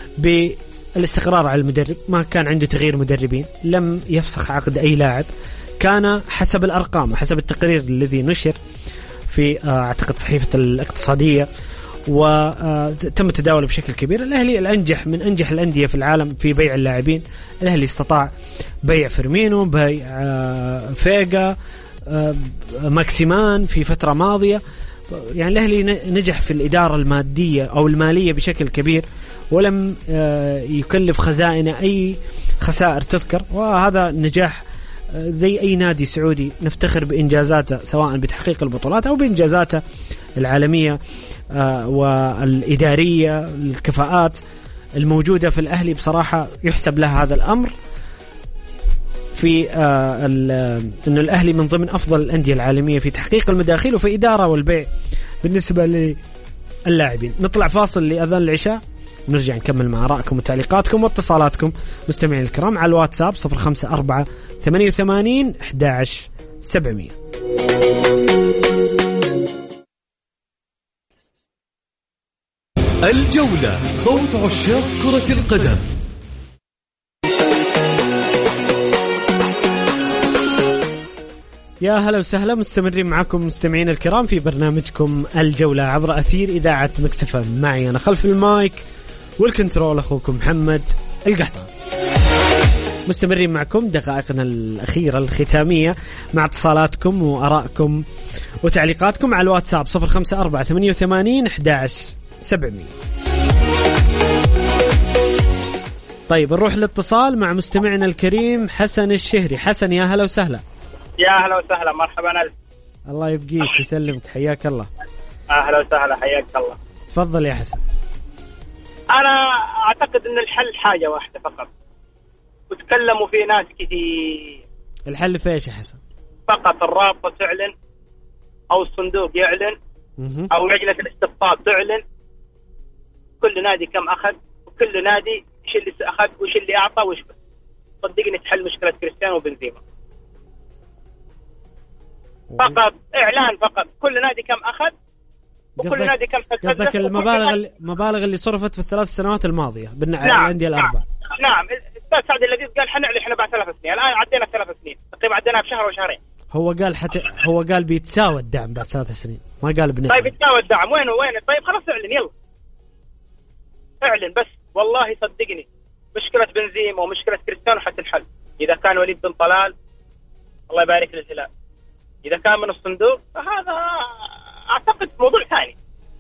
بالاستقرار على المدرب، ما كان عنده تغيير مدربين، لم يفسخ عقد أي لاعب، كان حسب الأرقام وحسب التقرير الذي نشر في أعتقد صحيفة الاقتصادية وتم تداوله بشكل كبير، الأهلي الأنجح من أنجح الأندية في العالم في بيع اللاعبين. الأهلي استطاع بيع فيرمينو، بيع فيغا، ماكسيمان في فترة ماضية. يعني الأهلي نجح في الإدارة المادية أو المالية بشكل كبير، ولم يكلف خزائنه أي خسائر تذكر، وهذا نجاح زي أي نادي سعودي نفتخر بإنجازاته سواء بتحقيق البطولات أو بإنجازاته العالمية والإدارية. الكفاءات الموجودة في الأهلي بصراحة يحسب لها هذا الأمر، في أنه الأهلي من ضمن أفضل الأندية العالمية في تحقيق المداخيل وفي إدارة والبيع بالنسبة للاعبين. نطلع فاصل لأذان العشاء ونرجع نكمل مع آرائكم وتعليقاتكم واتصالاتكم مستمعين الكرام على الواتساب 054 88 11 700. الجولة، صوت عشاق كرة القدم. يا هلا وسهلا، مستمرين معكم مستمعين الكرام في برنامجكم الجولة عبر أثير إذاعة مكس اف ام. معي أنا خلف المايك والكنترول أخوكم محمد القحطان. مستمرين معكم دقائقنا الأخيرة الختامية مع اتصالاتكم وآرائكم وتعليقاتكم على الواتساب 054 88 11 700. طيب نروح الاتصال مع مستمعنا الكريم حسن الشهري. حسن يا هلا وسهلا. يا هلا وسهلا، مرحبا. الله يبقيك ويسلمك، حياك الله. أهلا وسهلا، حياك الله. تفضل يا حسن. أنا أعتقد أن الحل حاجة واحدة فقط، وتكلموا في ناس كثير. الحل في إيش يا حسن؟ فقط الرابطة تعلن، أو الصندوق يعلن، أو لجنة الاستقطاب تعلن كل نادي كم أخذ، وكل نادي إيش اللي أخذ وإيش اللي أعطى وإيش بس. صدقني تحل مشكلة كريستيانو وبنزيما. فقط إعلان، فقط كل نادي كم أخذ وكل نادي كم سدد. قصدك المبالغ اللي صرفت في الثلاث سنوات الماضية بالأندية الأربع. نعم. الأستاذ سعد اللذيذ قال حنعلن إحنا بعد 3 سنين، الآن عدينا 3 سنين تقريبا، عدينا بشهر وشهرين. هو قال بيتساوى الدعم بعد 3 سنين، ما قال بنعلن. طيب يتساوى الدعم وين؟ طيب خلاص اعلن، يلا اعلن بس. والله صدقني مشكلة بنزيما ومشكلة كريستيانو حتنحل إذا كان وليد بن طلال الله يبارك للهلال، إذا كان من الصندوق فهذا أعتقد موضوع ثاني.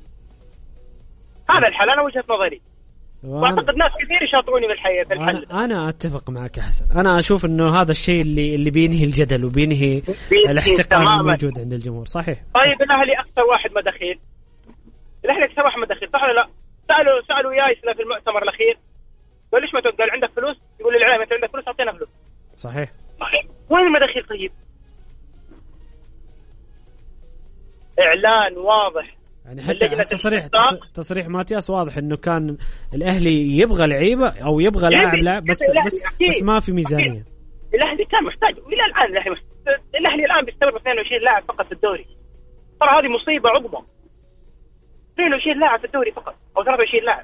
هذا الحل، أنا وجهة نظري، وأعتقد ناس كثير يشاطروني من الحل. أنا أتفق معك يا حسن. أنا أشوف إنه هذا الشيء اللي بينهي الجدل وبينهي الاحتقان الموجود عند الجمهور. صحيح. طيب الأهلي أكثر واحد مداخيل، الأهلي أكثر واحد مداخيل، صح ولا لا؟ سألوا يايسنا في المؤتمر الأخير قال ليش ما قال عندك فلوس؟ يقول للإعلام أنت عندك فلوس، أعطينا فلوس. صحيح. وين المداخيل؟ طيب إعلان واضح يعني حتى تصريح ماتياس واضح إنه كان الأهلي يبغى لعيبة أو يبغى لاعب بس ما في ميزانية. الأهلي كان محتاج، وإلى الآن الأهلي الآن بيستمر 22 لاعب فقط في الدوري. ترى هذه مصيبة عظمى، 22 لاعب في الدوري فقط أو 23 لاعب.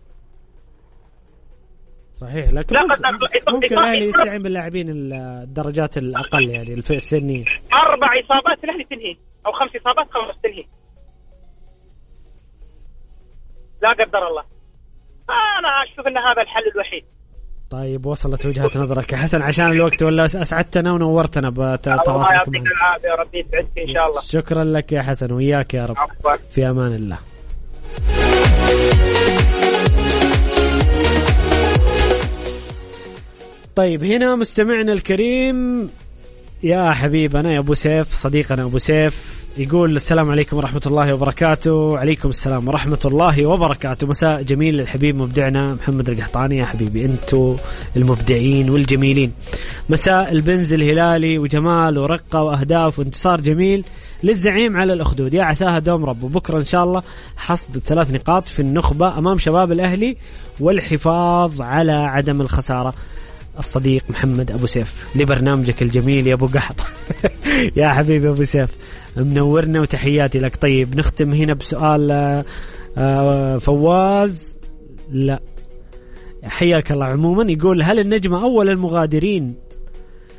صحيح، لكن ممكن الأهلي يستعين باللاعبين الدرجات الأقل يعني الفئة السنية. 4 إصابات الأهلي تنهي، أو 5 إصابات 5 تنهي. لا قدر الله. أنا أشوف أن هذا الحل الوحيد. طيب وصلت وجهة نظرك يا حسن، عشان الوقت ولا أسعدتنا ونورتنا بتواصلكم. الله يعطيك العافية يا ربي، يسعدك إن شاء الله. شكرا لك يا حسن، وياك يا رب. عفوا. في أمان الله. طيب هنا مستمعنا الكريم يا حبيبنا يا أبو سيف، صديقنا أبو سيف، يقول السلام عليكم ورحمة الله وبركاته. عليكم السلام ورحمة الله وبركاته. مساء جميل للحبيب مبدعنا محمد القحطاني. يا حبيبي أنتوا المبدعين والجميلين. مساء البنز الهلالي وجمال ورقة وأهداف وانتصار جميل للزعيم على الأخدود، يا عساها دوم رب. وبكرة إن شاء الله حصد 3 نقاط في النخبة أمام شباب الأهلي والحفاظ على عدم الخسارة. الصديق محمد أبو سيف لبرنامجك الجميل يا أبو قحط. يا حبيبي أبو سيف منورنا وتحياتي لك. طيب نختم هنا بسؤال فواز، لا حياك الله. عموما يقول هل النجمة أول المغادرين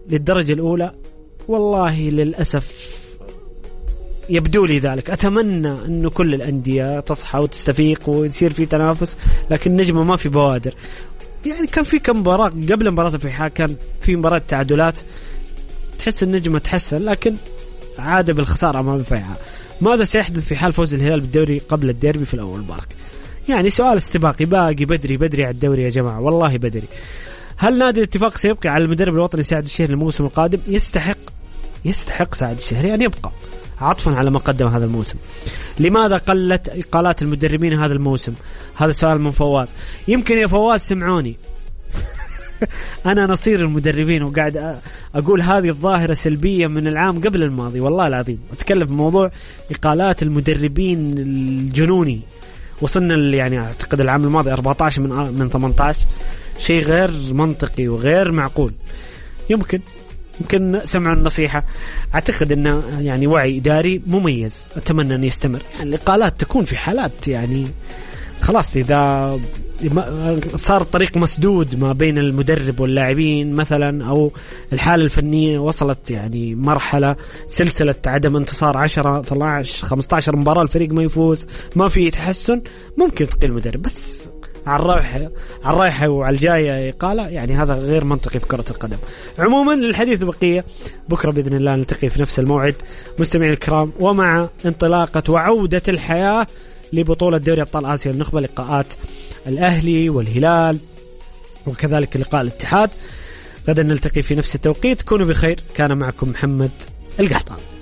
للدرجة الأولى والله للأسف يبدو لي ذلك. أتمنى أنه كل الأندية تصحى وتستفيق ويصير في تنافس، لكن نجمة ما في بوادر. يعني كان في كم مباراة قبل مباراة الفيحاء كان في مباراة تعادلات تحس النجمة تحسن، لكن عاد بالخسارة أمام الفيحاء. ماذا سيحدث في حال فوز الهلال بالدوري قبل الديربي في الأول بارك؟ يعني سؤال استباقي باقي بدري على الدوري يا جماعة، والله بدري. هل نادي الاتفاق سيبقى على المدرب الوطني سعد الشهري الموسم القادم؟ يستحق سعد الشهري أن يبقى عطفا على ما قدم هذا الموسم. لماذا قلت إقالات المدربين هذا الموسم؟ هذا سؤال من فواز. يمكن يا فواز سمعوني أنا نصير المدربين وقاعد أقول هذه الظاهرة سلبية من العام قبل الماضي، والله العظيم أتكلم في موضوع إقالات المدربين الجنوني. وصلنا يعني أعتقد العام الماضي 14 من 18، شيء غير منطقي وغير معقول. يمكن سمعوا النصيحة. أعتقد أنه يعني وعي إداري مميز، أتمنى أن يستمر. يعني الإقالات تكون في حالات يعني خلاص إذا صار الطريق مسدود ما بين المدرب واللاعبين مثلا، أو الحالة الفنية وصلت يعني مرحلة سلسلة عدم انتصار 10 12 15 مباراة الفريق ما يفوز، ما في تحسن، ممكن تقيل المدرب. بس على الرايحة وعلى الجاية إقالة، يعني هذا غير منطقي في كرة القدم. عموما للحديث بقية بكرة بإذن الله نلتقي في نفس الموعد مستمعين الكرام، ومع انطلاقة وعودة الحياة لبطولة دوري أبطال آسيا النخبة، لقاءات الأهلي والهلال وكذلك لقاء الاتحاد. غدا نلتقي في نفس التوقيت. كونوا بخير. كان معكم محمد القحطان.